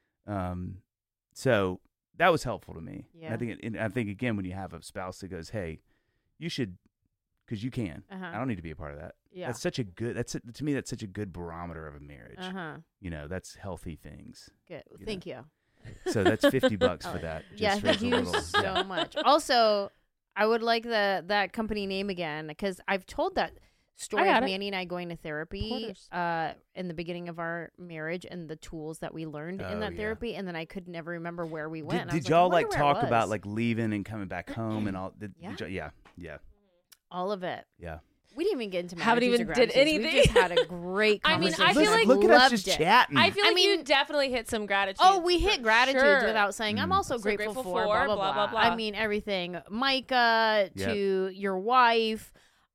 So that was helpful to me. Yeah. And I think again, when you have a spouse that goes, "Hey, you should," because you can. I don't need to be a part of that. Yeah. That's such a good. To me, that's such a good barometer of a marriage. That's healthy things. Good. Thank you. So that's $50 for that. Yeah, just thank for a you little- so much. Also, I would like that company name again, because I've told that story got of it. Manny and I going to therapy in the beginning of our marriage, and the tools that we learned in that therapy, and then I could never remember where we went. And I was Did y'all I like wonder where I talk about was. like leaving and coming back home and all? Yeah. all of it? Yeah. We didn't even get into Haven't attitudes even or did gratitudes. anything. We just had a great I mean, conversation. I feel like- look at us Loved just it. chatting. I feel like mean- you definitely hit some gratitude. Oh, we hit for gratitudes sure. without saying, I'm also So grateful, grateful for for blah, blah, blah, blah. I mean, everything. Micah Yep. to your wife,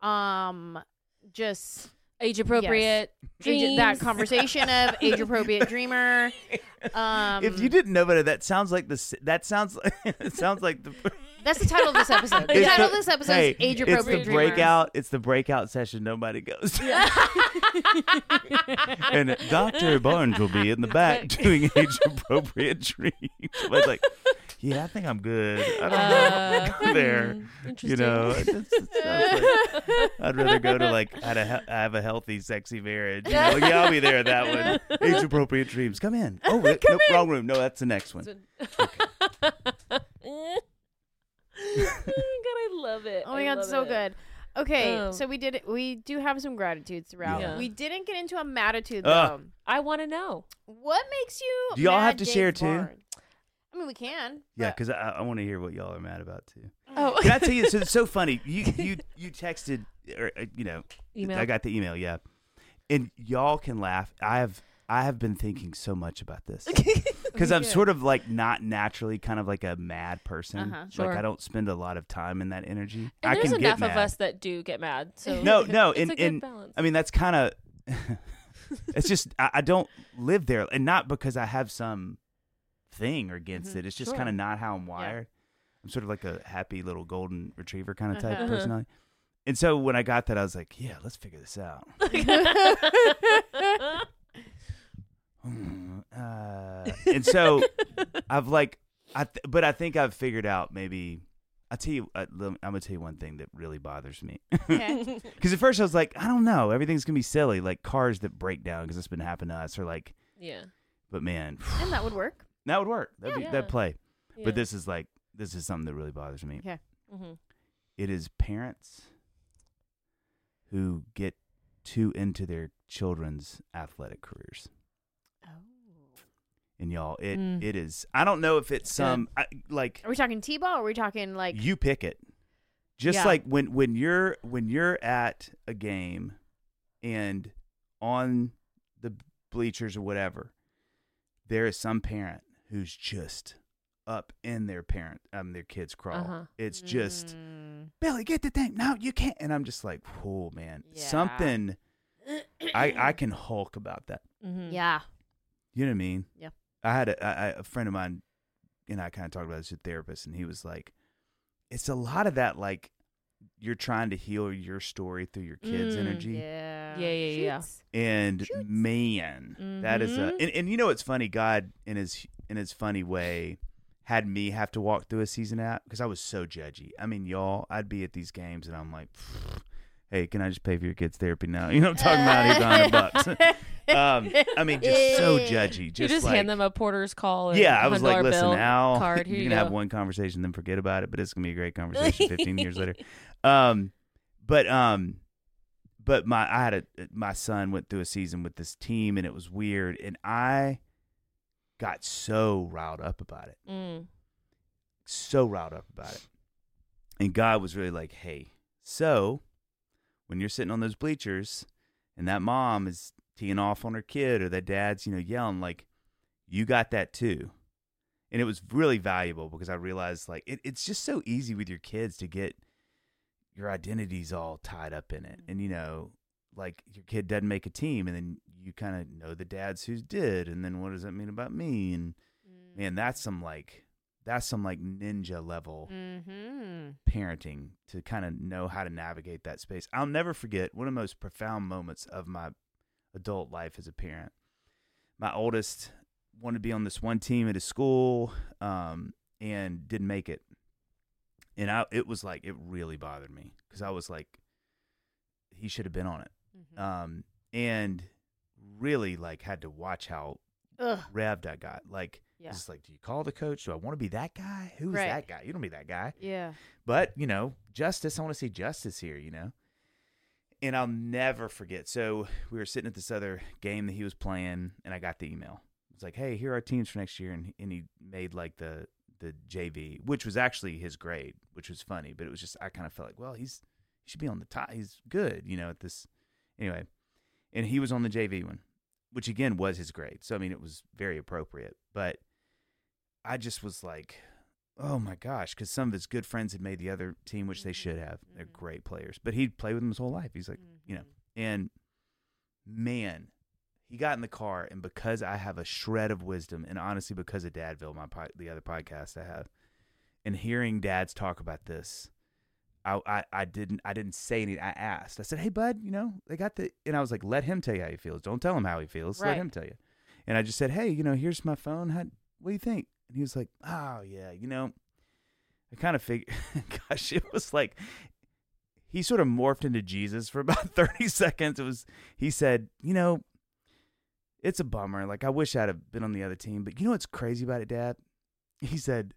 just Age appropriate. that conversation of age appropriate dreamer. If you didn't know better, that sounds like it sounds like the. That's the title of this episode. The It's title of this episode is age appropriate It's the dreamer. breakout. It's the breakout session nobody goes to. And Dr. Barnes will be in the back doing age appropriate dreams. But it's like, yeah, I think I'm good. I don't go there. Interesting. You know, I'd rather go to like have a healthy, sexy marriage. You know? Yeah, I'll be there at that one. Age appropriate dreams. Come in. Oh, nope, wrong room. No, that's the next one. God, I love it. Oh my God, love so it. good. Okay, so we do have some gratitudes throughout. Yeah. We didn't get into a matitude Ugh. though. I want to know. What makes you Do y'all mad, have to Dave share too? Barnes? I mean, we can. Yeah, but- because I want to hear what y'all are mad about too. Oh, Can I tell you? So it's so funny. You texted, or you know, email. I got the email. Yeah, and y'all can laugh. I have been thinking so much about this because I'm sort of like not naturally kind of like a mad person. Uh-huh. Sure. Like I don't spend a lot of time in that energy. And I there's can enough get of mad. us that do get mad. So No, it's a good and balance. I mean that's kind of. It's just I don't live there, and not because I have some thing or against it. It's just Sure. kind of not how I'm wired. I'm sort of like a happy little golden retriever kind of type Uh-huh. personality. And so when I got that, I was like, yeah, let's figure this out. And so I've like, but I think I've figured out maybe. I'll tell you, I'm gonna tell you one thing that really bothers me. Okay. Because at first I was like, I don't know, everything's gonna be silly, like cars that break down because it's been happening to us, or like, Yeah. but man, And that would work. that would work. That'd Yeah. that'd play. Yeah. But this is something that really bothers me. Okay. Mm-hmm. It is parents who get too into their children's athletic careers. Oh. And y'all, Mm. it is. I don't know if it's Good. some like Are we talking T-ball or are we talking like you pick it. Just Yeah. like when you're at a game and on the bleachers or whatever, there is some parent who's just up in their kid's crawl. Uh-huh. It's just Mm. Billy, get the thing. No, you can't. And I'm just like, oh man, Yeah. something. I can hulk about that. Mm-hmm. Yeah. You know what I mean? Yeah. I had a friend of mine, and I kind of talked about this with a therapist, and he was like, it's a lot of that, like, you're trying to heal your story through your kids' energy. Yeah. Yeah. Shoots. And Shoots. man, that is a, and you know what's funny? God, in his funny way, had me have to walk through a season out because I was so judgy. I mean, y'all, I'd be at these games, and I'm like, hey, can I just pay for your kids' therapy now? You know what I'm talking about? Here's $100. I mean, just so judgy. You Just just like, hand them a porter's call. And yeah, a I was like, $100 listen, bill Al, card. Here you you can go. have one conversation, then forget about it, but it's gonna be a great conversation 15 years later. But my son went through a season with this team, and it was weird, and I got so riled up about it, and God was really like, hey, so when you're sitting on those bleachers, and that mom is teeing off on her kid, or that dad's yelling, like, you got that too. And it was really valuable because I realized, like, it's just so easy with your kids to get your identities all tied up in it. And, like, your kid doesn't make a team, and then you kind of know the dads who did, and then what does that mean about me? And, man, that's some ninja level parenting to kind of know how to navigate that space. I'll never forget one of the most profound moments of my adult life as a parent. My oldest wanted to be on this one team at his school, and didn't make it. And it was like, it really bothered me because I was like, he should have been on it. And really, like, had to watch how revved I got. Like, just like, do you call the coach? Do I want to be that guy? Who's Right. that guy? You don't be that guy. Yeah. But, justice, I want to see justice here, And I'll never forget. So we were sitting at this other game that he was playing, and I got the email. It was like, hey, here are our teams for next year. And he made, like, the JV, which was actually his grade, which was funny. But it was just, I kind of felt like, well, he should be on the top. He's good, at this. Anyway, and he was on the JV one, which, again, was his grade. So, I mean, it was very appropriate. But I just was like, oh, my gosh, because some of his good friends had made the other team, which they should have. They're great players. But he'd played with them his whole life. He's like, and, man, he got in the car, and because I have a shred of wisdom, and honestly because of Dadville, the other podcast I have, and hearing dads talk about this, I didn't say anything. I asked. I said, hey, bud, they got and I was like, let him tell you how he feels. Don't tell him how he feels. Right. Let him tell you. And I just said, hey, here's my phone. What do you think? And he was like, oh, yeah, I kind of figured, gosh, it was like, he sort of morphed into Jesus for about 30 seconds. He said, it's a bummer. Like, I wish I'd have been on the other team. But you know what's crazy about it, Dad? He said,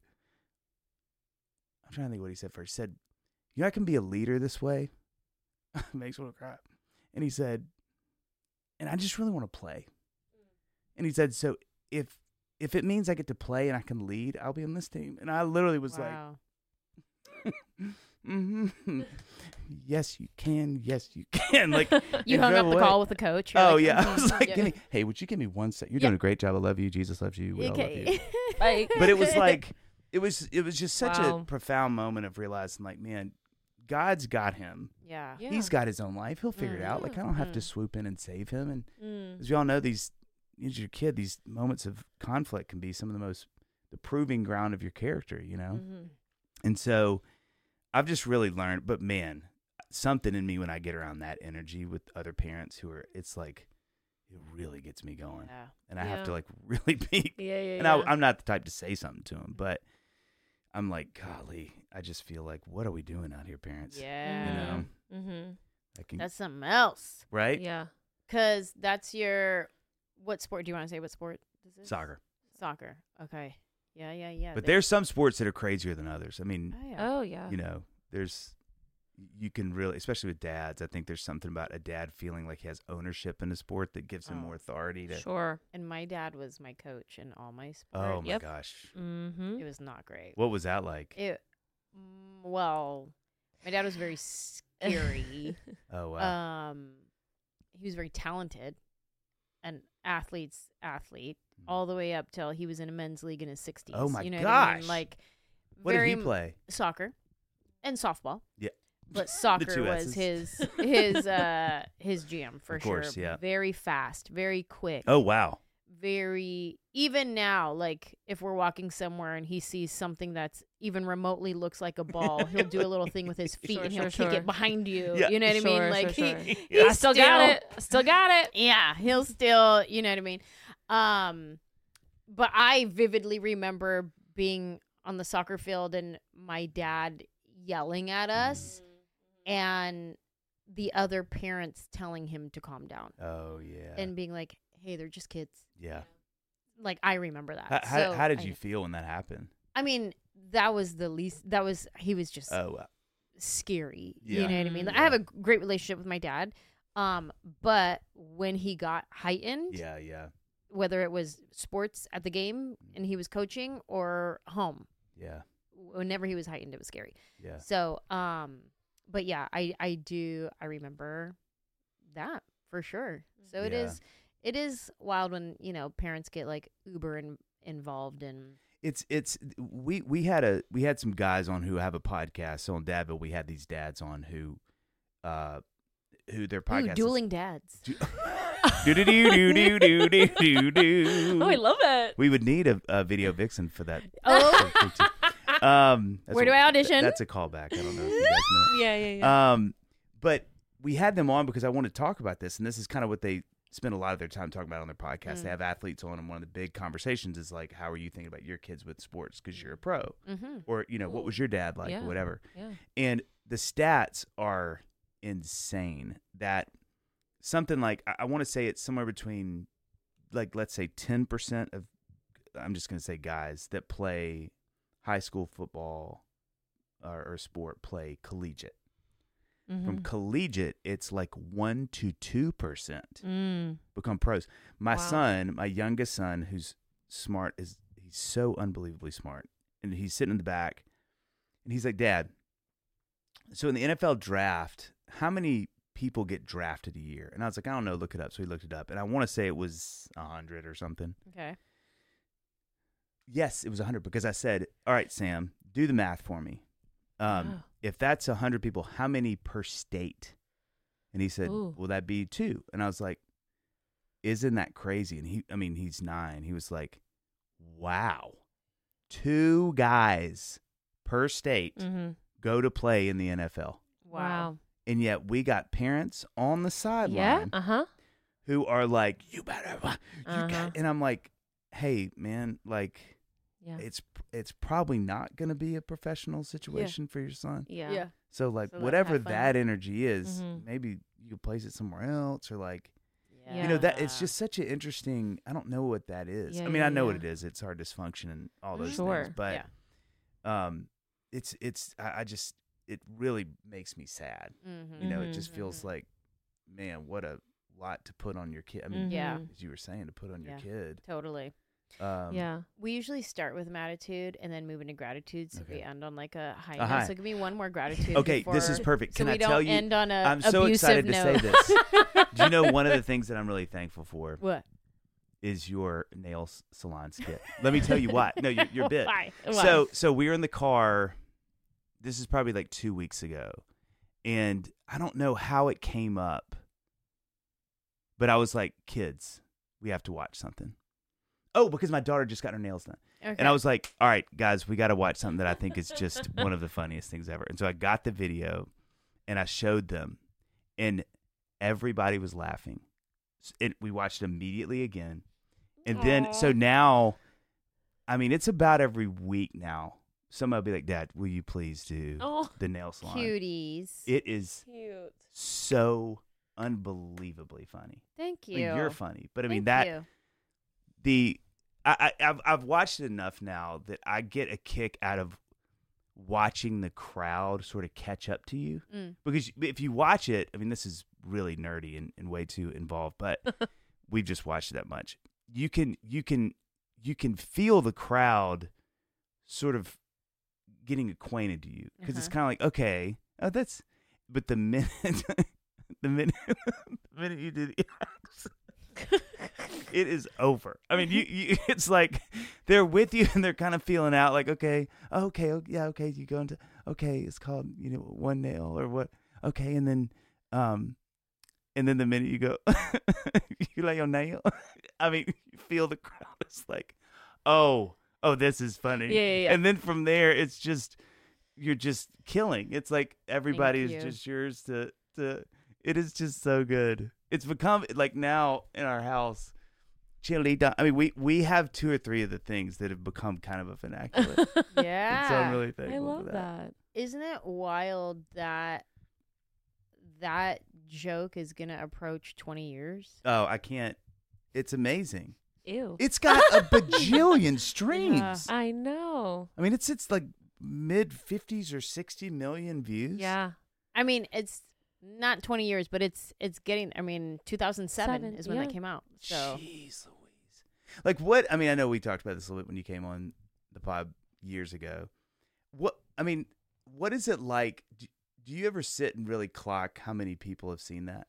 I'm trying to think what he said first. He said, I can be a leader this way. Makes me want to cry. And he said, and I just really want to play. And he said, so if it means I get to play and I can lead, I'll be on this team. And I literally was like, mm-hmm. Yes, you can. Yes, you can. Like, you hung up the call with the coach. You're like, yeah. I was like, hey, would you give me 1 second? You're doing a great job. I love you. Jesus loves you. We all love you. But it was like, it was just such a profound moment of realizing, like, man, God's got him. Yeah. He's got his own life. He'll figure it out. Like, I don't have to swoop in and save him. And as we all know, as your kid, these moments of conflict can be some of the proving ground of your character, And so I've just really learned, but man, something in me when I get around that energy with other parents it's like, it really gets me going. Yeah. And I have to like really be. And I'm not the type to say something to him, but I'm like, golly, I just feel like, what are we doing out here, parents? Yeah. That's something else. Right? Yeah. Because that's what sport do you want to say? What sport this is? Soccer. Okay. Yeah. But there's some sports that are crazier than others. I mean, Oh, yeah. You can really, especially with dads, I think there's something about a dad feeling like he has ownership in a sport that gives him more authority to. Sure. And my dad was my coach in all my sports. Oh my gosh. Mm-hmm. It was not great. What was that like? Well, my dad was very scary. Oh wow. He was very talented, an athlete, all the way up till he was in a men's league in his 60s. Oh my What I gosh. mean? Like, What did he play? Soccer and softball. Yeah. But soccer two was S's. his jam for Of course, sure. yeah. Very fast, very quick. Oh wow. Very, even now, like if we're walking somewhere and he sees something that's even remotely looks like a ball, he'll do a little thing with his feet and he'll kick it behind you. Yeah. You know what I mean? Like I still got it. Still got it. Yeah, he'll still, you know what I mean? But I vividly remember being on the soccer field and my dad yelling at us and the other parents telling him to calm down. Oh yeah. And being like, hey, they're just kids. Yeah. Like, I remember that. How did you feel when that happened? I mean, he was just scary. Yeah. You know what I mean? Like, I have a great relationship with my dad. But when he got heightened, Yeah. whether it was sports at the game and he was coaching or home, Yeah. whenever he was heightened, it was scary. Yeah. So, but yeah, I remember that for sure. So Yeah. it is wild when, parents get like uber involved in. We had some guys on who have a podcast. So on Dadville, we had these dads on who their podcast Dueling dads. Oh, I love it. We would need a video vixen for that. Oh, where do I audition? That's a callback. I don't know if you guys know. Yeah. But we had them on because I wanted to talk about this, and this is kind of what they spend a lot of their time talking about on their podcast. They have athletes on, and one of the big conversations is like, how are you thinking about your kids with sports because you're a pro? Or, what was your dad like, or whatever. Yeah. And the stats are insane. That something like, I want to say it's somewhere between, like, let's say 10% of, I'm just going to say guys that play high school football or sport play collegiate. From collegiate, it's like 1% to 2% become pros. My son, my youngest son, who's smart, he's so unbelievably smart. And he's sitting in the back, and he's like, Dad, so in the NFL draft, how many people get drafted a year? And I was like, I don't know, look it up. So he looked it up, and I want to say it was 100 or something. Okay. Yes, it was 100 because I said, all right, Sam, do the math for me. If that's 100 people, how many per state? And he said, will that be 2? And I was like, isn't that crazy? And he's 9. He was like, wow, 2 guys per state go to play in the NFL. Wow. And yet we got parents on the sideline who are like, you better, and I'm like, hey, man, like, Yeah. it's probably not going to be a professional situation for your son. Yeah. So like So, like, whatever have fun. that energy is, Mhm. maybe you could place it somewhere else, or like Yeah. that it's just such an interesting. I don't know what that is. Yeah, I mean, I yeah, know what yeah. it is. It's our dysfunction and all those Sure. things, but I just it really makes me sad. Mm-hmm. It just feels like, man, what a lot to put on your kid. I mean, Yeah. Mhm. as you were saying, to put on your Yeah. kid. Totally. Yeah. We usually start with attitude and then move into gratitude, so we Okay. end on like a high A note. high. So give me one more gratitude. Okay, this is before- perfect. So Can we I don't tell you? end on a I'm so abusive excited to note. say this. Do you know one of the things that I'm really thankful for What? is your nail salon skit? Let me tell you why. No, your bit. Why? So we were in the car. This is probably like 2 weeks ago, and I don't know how it came up, but I was like, "Kids, we have to watch something." Oh, because my daughter just got her nails done. Okay. And I was like, all right, guys, we got to watch something that I think is just one of the funniest things ever. And so I got the video and I showed them, and everybody was laughing. We watched it immediately again. And then, so now, I mean, it's about every week now. Somebody will be like, Dad, will you please do Oh, the nail salon? Cuties. It is cute. so unbelievably funny. Thank I you. mean, you're funny. But I mean, Thank you. I've watched it enough now that I get a kick out of watching the crowd sort of catch up to you. Because if you watch it, I mean, this is really nerdy and way too involved, but we've just watched it that much. You can feel the crowd sort of getting acquainted to you, because it's kind of like, okay, but the minute the minute you do the acts, it is over. I mean, you it's like they're with you and they're kind of feeling out, like, okay, you go into, okay, it's called, one nail or what, okay, and then the minute you go, you lay your nail, I mean, you feel the crowd is like, oh, this is funny. Yeah. And then from there, it's just, you're just killing. It's like everybody is you. just yours to, it is just so good. It's become like now in our house, chili. I mean, we have 2 or 3 of the things that have become kind of a vernacular. Yeah. And so I'm really thankful I love for that. Isn't it wild that that joke is going to approach 20 years? Oh, I can't. It's amazing. Ew. It's got a bajillion streams. Yeah. I know. I mean, it's like mid 50s or 60 million views. Yeah. I mean, it's not 20 years, but it's getting, 2007 is when that came out. So Jeez Louise. Like what? I mean, I know we talked about this a little bit when you came on the pod years ago. What is it like? Do you ever sit and really clock how many people have seen that?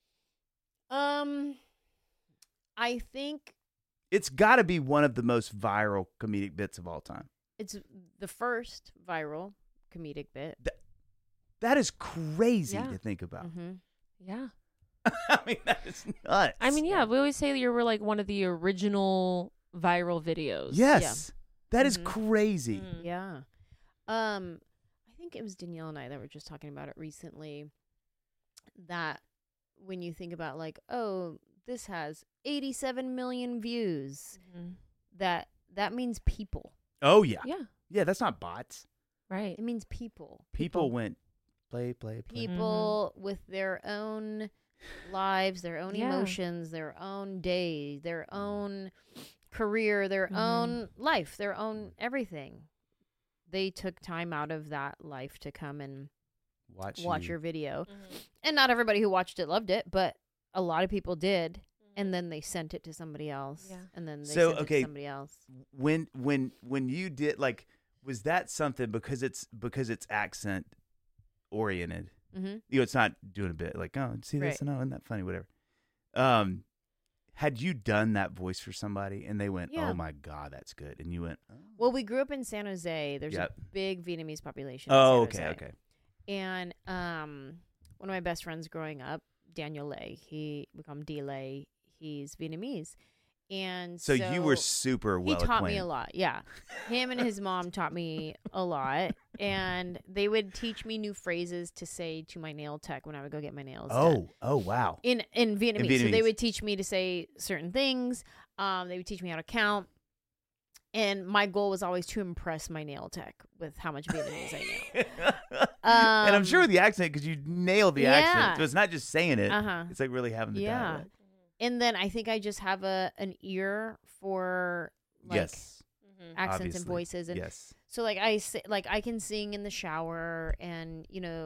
I think It's got to be one of the most viral comedic bits of all time. it's the first viral comedic bit. That is crazy Yeah. to think about. Mm-hmm. Yeah. I mean, that is nuts. I mean, yeah, we always say that you were like one of the original viral videos. Yes. That is Mhm. crazy. Mm. Yeah. I think it was Danielle and I that were just talking about it recently, that when you think about like, oh, this has 87 million views, Mhm. that means people. Oh, yeah. Yeah. Yeah, that's not bots. Right. It means people. People went play, play, play. People with their own lives, their own Yeah. emotions, their own day, their own career, their Mhm. own life, their own everything. They took time out of that life to come and watch you. your video. Mm-hmm. And not everybody who watched it loved it, but a lot of people did. And then they sent it to somebody else. Yeah. And then they So, sent it okay, to somebody else. When you did, like, was that something because it's accent oriented? Mm-hmm. It's not doing a bit like, oh, see this, Right. and oh, isn't that funny? Whatever. Had you done that voice for somebody and they went, Yeah. oh my God, that's good, and you went, oh, Well, we grew up in San Jose. There's Yep. a big Vietnamese population. in oh, San okay, Jose. okay. And one of my best friends growing up, Daniel Lay, we call him D Lay. He's Vietnamese, and So you were super he well taught me acquainted. a lot. Yeah, him and his mom taught me a lot, and they would teach me new phrases to say to my nail tech when I would go get my nails done. Oh, wow. In Vietnamese. So Vietnamese. they would teach me to say certain things. They would teach me how to count. And my goal was always to impress my nail tech with how much Vietnamese I know. And I'm sure with the accent, because you nailed the yeah. accent. So it's not just saying it. Uh-huh. It's like really having the dialect. And then I think I just have an ear for like Yes. accents Obviously. and voices, and Yes. so like I say, like I can sing in the shower, and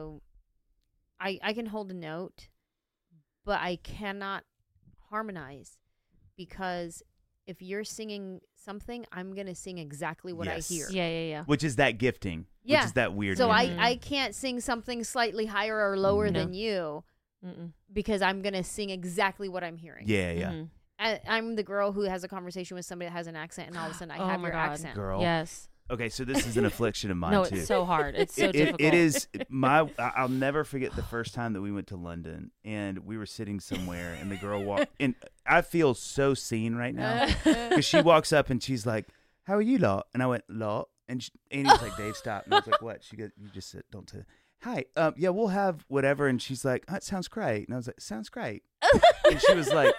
I can hold a note, but I cannot harmonize, because if you're singing something, I'm gonna sing exactly what Yes. I hear. Yeah. Which is that gifting. Yeah. Which is that weird. So gifting. I can't sing something slightly higher or lower No. than you, because I'm gonna sing exactly what I'm hearing. Yeah. I'm the girl who has a conversation with somebody that has an accent, and all of a sudden I have my your God. accent. Girl. Yes. Okay, so this is an affliction of mine No, too. it's so hard. It's so difficult. It is I'll never forget the first time that we went to London and we were sitting somewhere and the girl walked, and I feel so seen right now because she walks up and she's like, "How are you lot?" And I went, "Lot," and Annie was like, "Dave, stop." And I was like, "What?" She goes, "You just said, don't say." Hi, yeah, we'll have whatever. And she's like, "Oh, it sounds great." And I was like, "Sounds great." And she was like,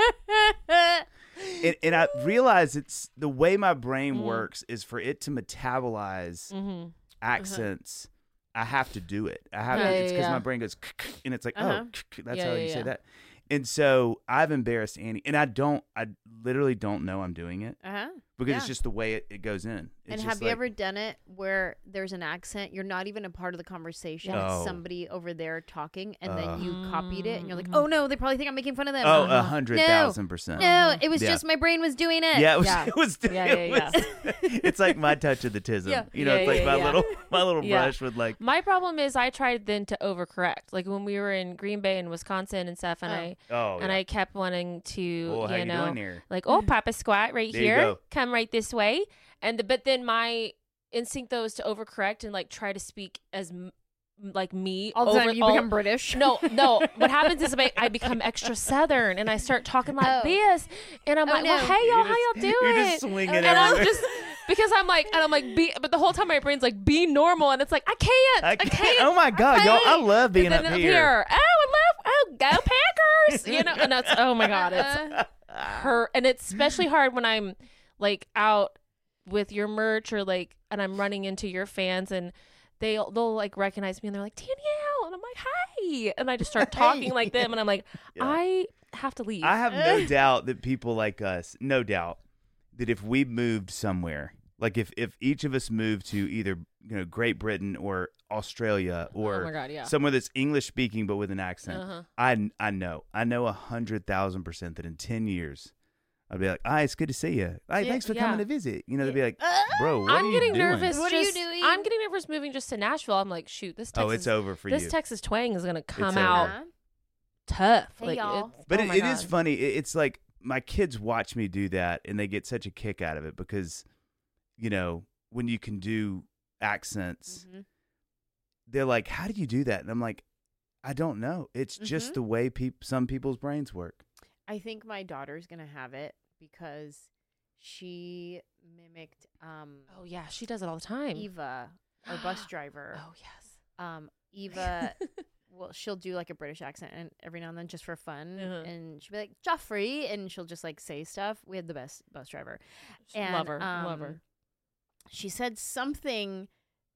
and I realized it's the way my brain works is for it to metabolize accents. I have to do it. I have it's because my brain goes and it's like, oh, that's how you say that. And so I've embarrassed Annie, and I literally don't know I'm doing it because it's just the way it goes in. It's And just have you like- ever done it where there's an accent, you're not even a part of the conversation, it's somebody over there talking, and then you copied it, and you're like, oh no, they probably think I'm making fun of them. Oh, 100,000%. No, it was just my brain was doing it. Yeah, it was. Yeah. It was, Yeah, it yeah, was it's like my touch of the tism. Yeah. You know, it's like my little Yeah. brush with like. My problem is I tried then to overcorrect. Like when we were in Green Bay and Wisconsin and stuff, and I kept wanting to, Oh, how you doing here? like, oh, Papa squat right There you here, go. come right this way, but then my instinct though is to overcorrect and like try to speak as like me. All of a sudden you become British. No. What happens is I become extra Southern and I start talking like this, and I'm like, no. well, hey y'all, how y'all doing? You're just swinging and everywhere. I'm just because I'm like, but the whole time my brain's like, be normal, and it's like, I can't. Oh my God, y'all! I love being And up then here. Go Packers! And that's, oh my God, it's her, and it's especially hard when I'm like out with your merch or like, and I'm running into your fans, and they'll like recognize me, and they're like, Danielle, and I'm like, hi, and I just start talking like them, and I'm like, I have to leave. I have no doubt that people like us, no doubt that if we moved somewhere, like if each of us moved to either Great Britain or Australia or Oh my God, yeah. somewhere that's English speaking but with an accent, I know 100,000% that in 10 years I'd be like, it's good to see you. Hey, thanks for coming to visit. They'd be like, bro, what are I'm you getting doing? nervous. What are you doing? I'm getting nervous moving just to Nashville. I'm like, shoot, this Texas, It's over for this you. Texas twang is gonna come over. out tough. Hey, like, y'all. But oh my it is God. funny. It's like my kids watch me do that, and they get such a kick out of it because, when you can do accents, they're like, "How do you do that?" And I'm like, "I don't know. It's just the way some people's brains work." I think my daughter's gonna have it because she mimicked Oh yeah, she does it all the time. Eva, our bus driver. Oh yes. Eva, well, she'll do like a British accent and every now and then just for fun, Uh-huh. and she'll be like Joffrey, and she'll just like say stuff. We had the best bus driver, and Love her. She said something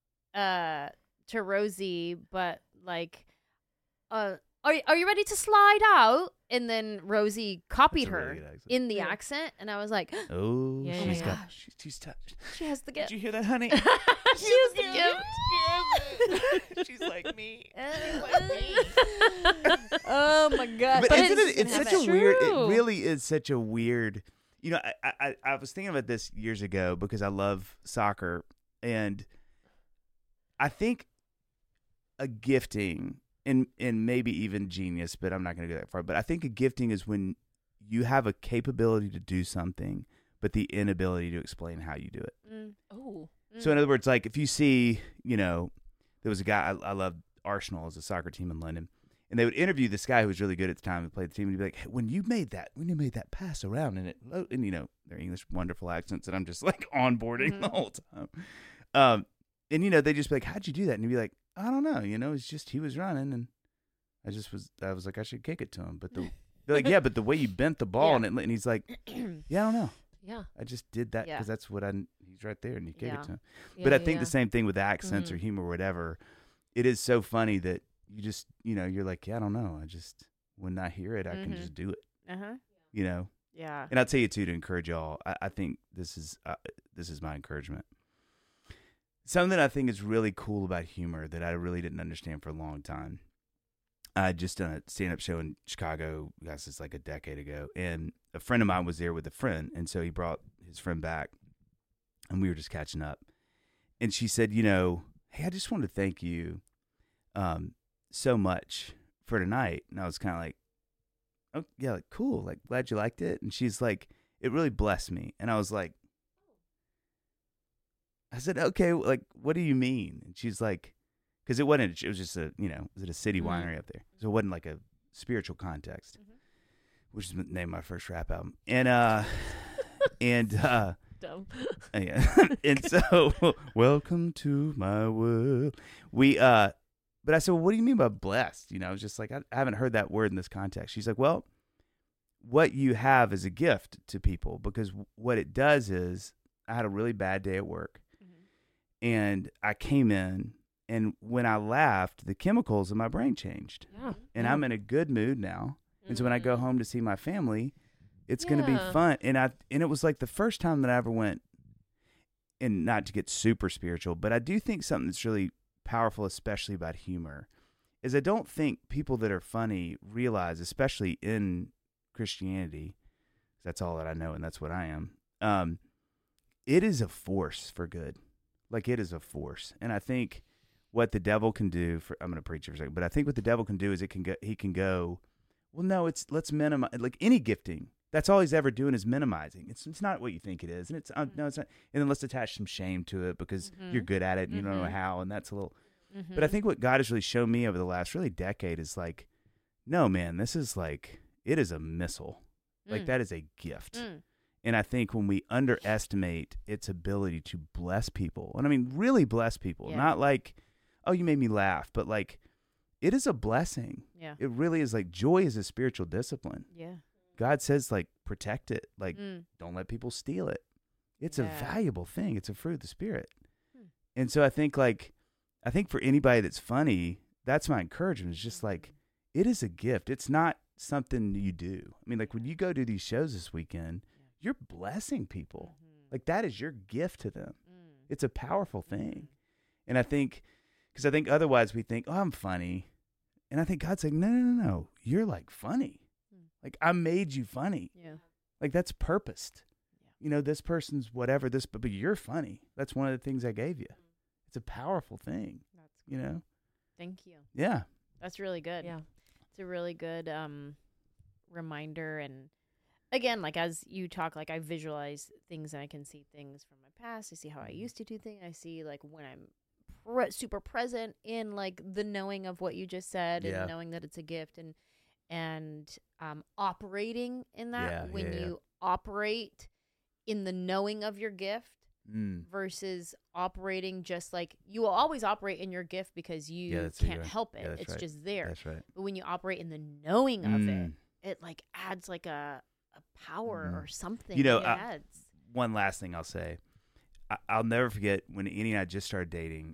to Rosie, but like, are you ready to slide out? And then Rosie copied That's a really her good accent. in the accent, and I was like, Oh, Yeah, she's yeah, got. yeah. She's touched. she has the Did gift. you hear that, honey? She was the gift. She's like me. Oh my god! But isn't it? It's such a weird. It true. really is such a weird. I was thinking about this years ago because I love soccer, and I think a gifting and maybe even genius, but I'm not going to go that far. But I think a gifting is when you have a capability to do something, but the inability to explain how you do it. Oh. So in other words, like if you see, there was a guy I loved Arsenal as a soccer team in London, and they would interview this guy who was really good at the time and played the team, and he'd be like, hey, when you made that pass around and their English wonderful accents, and I'm just like onboarding the whole time. And they just be like, how'd you do that? And he'd be like, I don't know, it's just he was running, and I was like, I should kick it to him, but they're like, yeah, but the way you bent the ball and he's like, yeah, I don't know. Yeah. I just did that Yeah. because that's what he's right there and you gave Yeah. it to him. Yeah, But I yeah, think yeah. the same thing with accents or humor or whatever. It is so funny that you just, you're like, yeah, I don't know. When I hear it, I can just do it, Yeah. And I'll tell you too, to encourage y'all, I think this is my encouragement. Something I think is really cool about humor that I really didn't understand for a long time. I had just done a stand-up show in Chicago, guys, it's like a decade ago, and a friend of mine was there with a friend, and so he brought his friend back, and we were just catching up. And she said, hey, I just want to thank you so much for tonight. And I was kind of like, oh, yeah, like, cool, like, glad you liked it. And she's like, it really blessed me. And I was like, I said, okay, like, what do you mean? And she's like, because it was just a, was it a city winery up there? So it wasn't like a spiritual context, which is the name of my first rap album. And, Dumb. yeah. And so, welcome to my world. But I said, well, what do you mean by blessed? I was just like, I haven't heard that word in this context. She's like, well, what you have is a gift to people, because what it does is I had a really bad day at work and I came in, and when I laughed, the chemicals in my brain changed. Yeah. And I'm in a good mood now. And so when I go home to see my family, it's going to be fun. And it was like the first time that I ever went, and not to get super spiritual, but I do think something that's really powerful, especially about humor, is I don't think people that are funny realize, especially in Christianity, that's all that I know and that's what I am, it is a force for good. Like, it is a force. And I think what the devil can do I'm going to preach for a second, but I think what the devil can do is he can go, well, no, let's minimize, like any gifting. That's all he's ever doing is minimizing. It's not what you think it is. And no, it's not. And then let's attach some shame to it because you're good at it and you don't know how. And that's a little, but I think what God has really shown me over the last really decade is like, no, man, this is like, it is a missile. Like, that is a gift. And I think when we underestimate its ability to bless people, and I mean, really bless people, not like, oh, you made me laugh, but like, it is a blessing. Yeah. It really is. Like, joy is a spiritual discipline. Yeah. God says, like, protect it. Like, don't let people steal it. It's a valuable thing. It's a fruit of the Spirit. And so I think for anybody that's funny, that's my encouragement. It's just like, it is a gift. It's not something you do. I mean, like, when you go do these shows this weekend, you're blessing people. Like, that is your gift to them. It's a powerful thing. And I think, because I think otherwise we think, oh, I'm funny. And I think God's like, no. You're like funny. Like, I made you funny. Yeah. Like, that's purposed. This person's whatever but you're funny. That's one of the things I gave you. It's a powerful thing. That's cool. Thank you. Yeah. That's really good. Yeah. It's a really good reminder. And again, like, as you talk, like, I visualize things and I can see things from my past. I see how I used to do things. I see, like, when I'm super present in, like, the knowing of what you just said and knowing that it's a gift and operating in that you operate in the knowing of your gift versus operating just like you will always operate in your gift because you can't help it. It's right. just there. That's right. But when you operate in the knowing of it, it like adds like a power or something. It adds. One last thing I'll say. I'll never forget when Annie and I just started dating.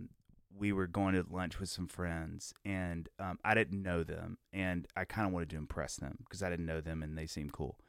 We were going to lunch with some friends, and I didn't know them, and I kind of wanted to impress them because I didn't know them, and they seemed cool.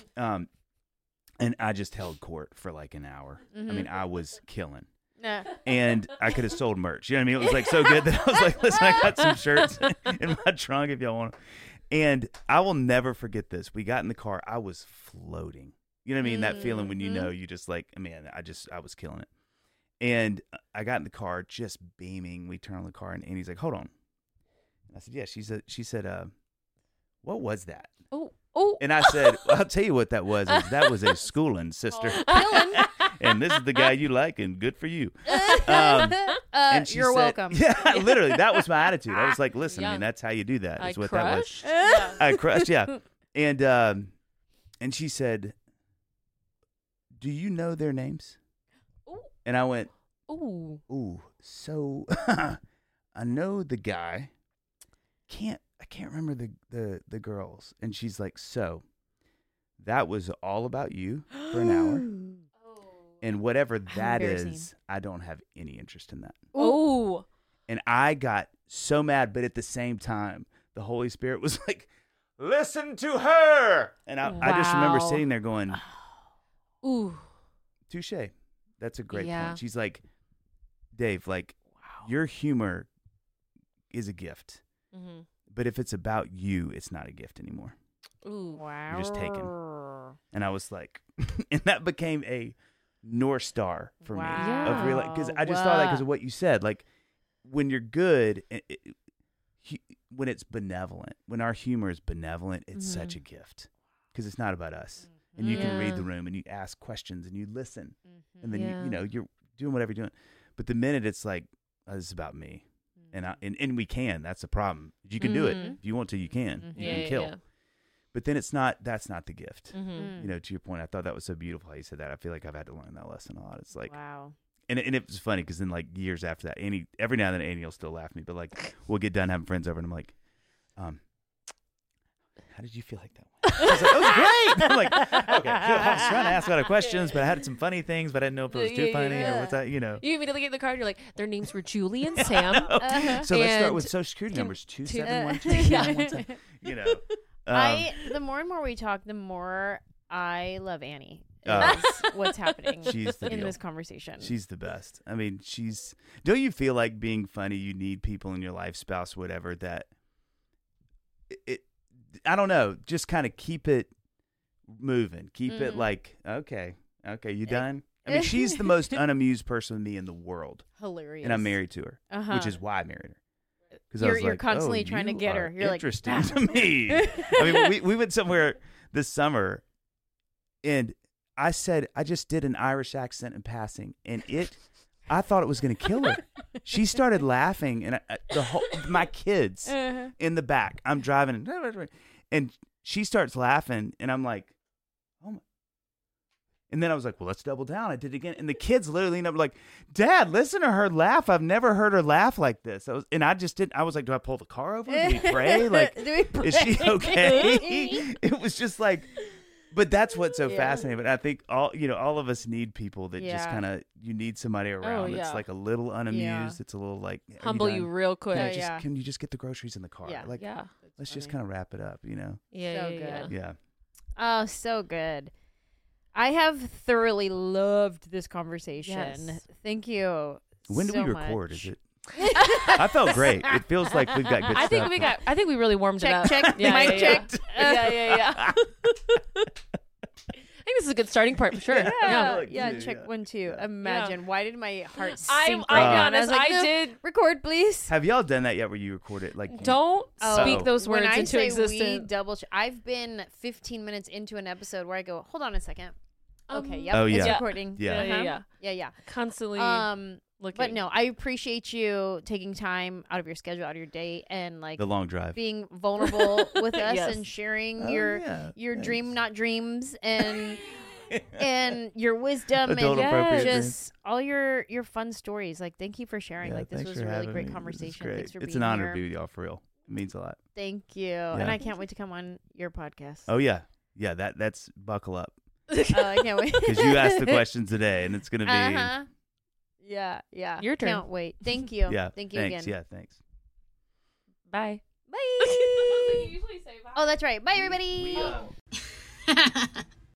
And I just held court for like an hour. I mean, I was killing. And I could have sold merch. You know what I mean? It was like so good that I was like, listen, I got some shirts in my trunk if y'all want them. And I will never forget this. We got in the car. I was floating. You know what I mean? That feeling when you just like, man, I was killing it. And I got in the car just beaming. We turned on the car and Annie's like, hold on. And I said, yeah. She said, what was that? Oh. And I said, I'll tell you what that was. That was a schooling, sister. And this is the guy you like, and good for you. And she you're said, welcome. Yeah, literally, that was my attitude. I was like, listen, I mean, that's how you do that. Is what that was. I crushed, yeah. And she said, do you know their names? Ooh. And I went, ooh. So I know the guy. I can't remember the girls. And she's like, so that was all about you for an hour. And whatever that embarrassing. is, I don't have any interest in that. Oh. And I got so mad, but at the same time, the Holy Spirit was like, listen to her. And I just remember Wow. sitting there going, Ooh. touche. That's a great Yeah. point. She's like, Dave, like, your humor is a gift. Mm-hmm. But if it's about you, it's not a gift anymore. Ooh. Wow. You're just taken. And I was like, and that became a North Star for me. Of real, because I just thought that because of what you said. Like, when you're good, when it's benevolent, when our humor is benevolent, it's such a gift because it's not about us. And you can read the room and you ask questions and you listen. And then, you know, you're doing whatever you're doing. But the minute it's like, oh, this is about me. And we can. That's the problem. You can do it. If you want to, you can. You can kill. Yeah. But then that's not the gift. Mm-hmm. You know, to your point, I thought that was so beautiful how you said that. I feel like I've had to learn that lesson a lot. It's like, wow. and it was funny because then like years after that, every now and then Annie will still laugh at me, but like we'll get done having friends over and I'm like, how did you feel like that one? I was like, that was great. I'm like, okay, I was trying to ask a lot of questions, but I had some funny things, but I didn't know if it was too funny or what's that, you know. You immediately get in the car and you're like, their names were Julie and Sam. So let's start And with social security numbers 27122. You know. The more and more we talk, the more I love Annie. Oh. Is what's happening She's the in deal. this conversation. She's the best. I mean, don't you feel like being funny, you need people in your life, spouse, whatever, that I don't know, just kind of keep it moving. Keep it like, okay, you done? I mean, she's the most unamused person with me in the world. Hilarious. And I'm married to her, which is why I married her. Because You're constantly trying to get her. You're like, interesting to me. I mean, we went somewhere this summer, and I said I just did an Irish accent in passing, and I thought it was going to kill her. She started laughing, and my kids in the back. I'm driving, and she starts laughing, and I'm like, oh my. And then I was like, well, let's double down. I did it again, and the kids literally leaned up like, Dad, listen to her laugh. I've never heard her laugh like this. I was like, do I pull the car over? Do we pray? Like, is she okay? It was just like. But that's what's so fascinating. But I think all of us need people that just kind of, you need somebody around that's like a little unamused. Yeah. It's a little like humble you real quick. Can you just get the groceries in the car? Yeah. Like, let's just kind of wrap it up, you know? Yeah. So Yeah. good. Yeah. Oh, so good. I have thoroughly loved this conversation. Yes. Thank you. When do so we record? much. Is it? I felt great. It feels like we've got good I stuff. think we really warmed it up. Check. Yeah, Mic yeah, checked. Yeah. I think this is a good starting point for sure. Yeah, check 1 2. Imagine. Why did my heart sink I'm right down? honest, I was like, I no, did. record, please. Have y'all done that yet where you record it? Like, Don't speak those When words I into say existence. we double I've been 15 minutes into an episode where I go, hold on a second. Okay, yep, Oh, it's yeah. recording. Yeah. Uh-huh. Yeah. Constantly looking. But no, I appreciate you taking time out of your schedule, out of your day, and like the long drive. being vulnerable with us Yes. and sharing Oh, your yeah. dream, Thanks. not dreams, and and your wisdom Adult and appropriate just all your fun stories. Like, thank you for sharing. Yeah, like, this thanks was for a really having great me. This is conversation. great. Thanks for It's being an honor here. to be with y'all, for real. It means a lot. Thank you, and I can't wait to come on your podcast. Oh yeah, that's buckle up I can't wait because you asked the questions today, and it's gonna be Uh-huh. Yeah. Your turn. Can't wait. Thank you. yeah. Thank you Thanks. again. Yeah, thanks. Bye. Bye. usually say bye. Oh, that's right. Bye, everybody. We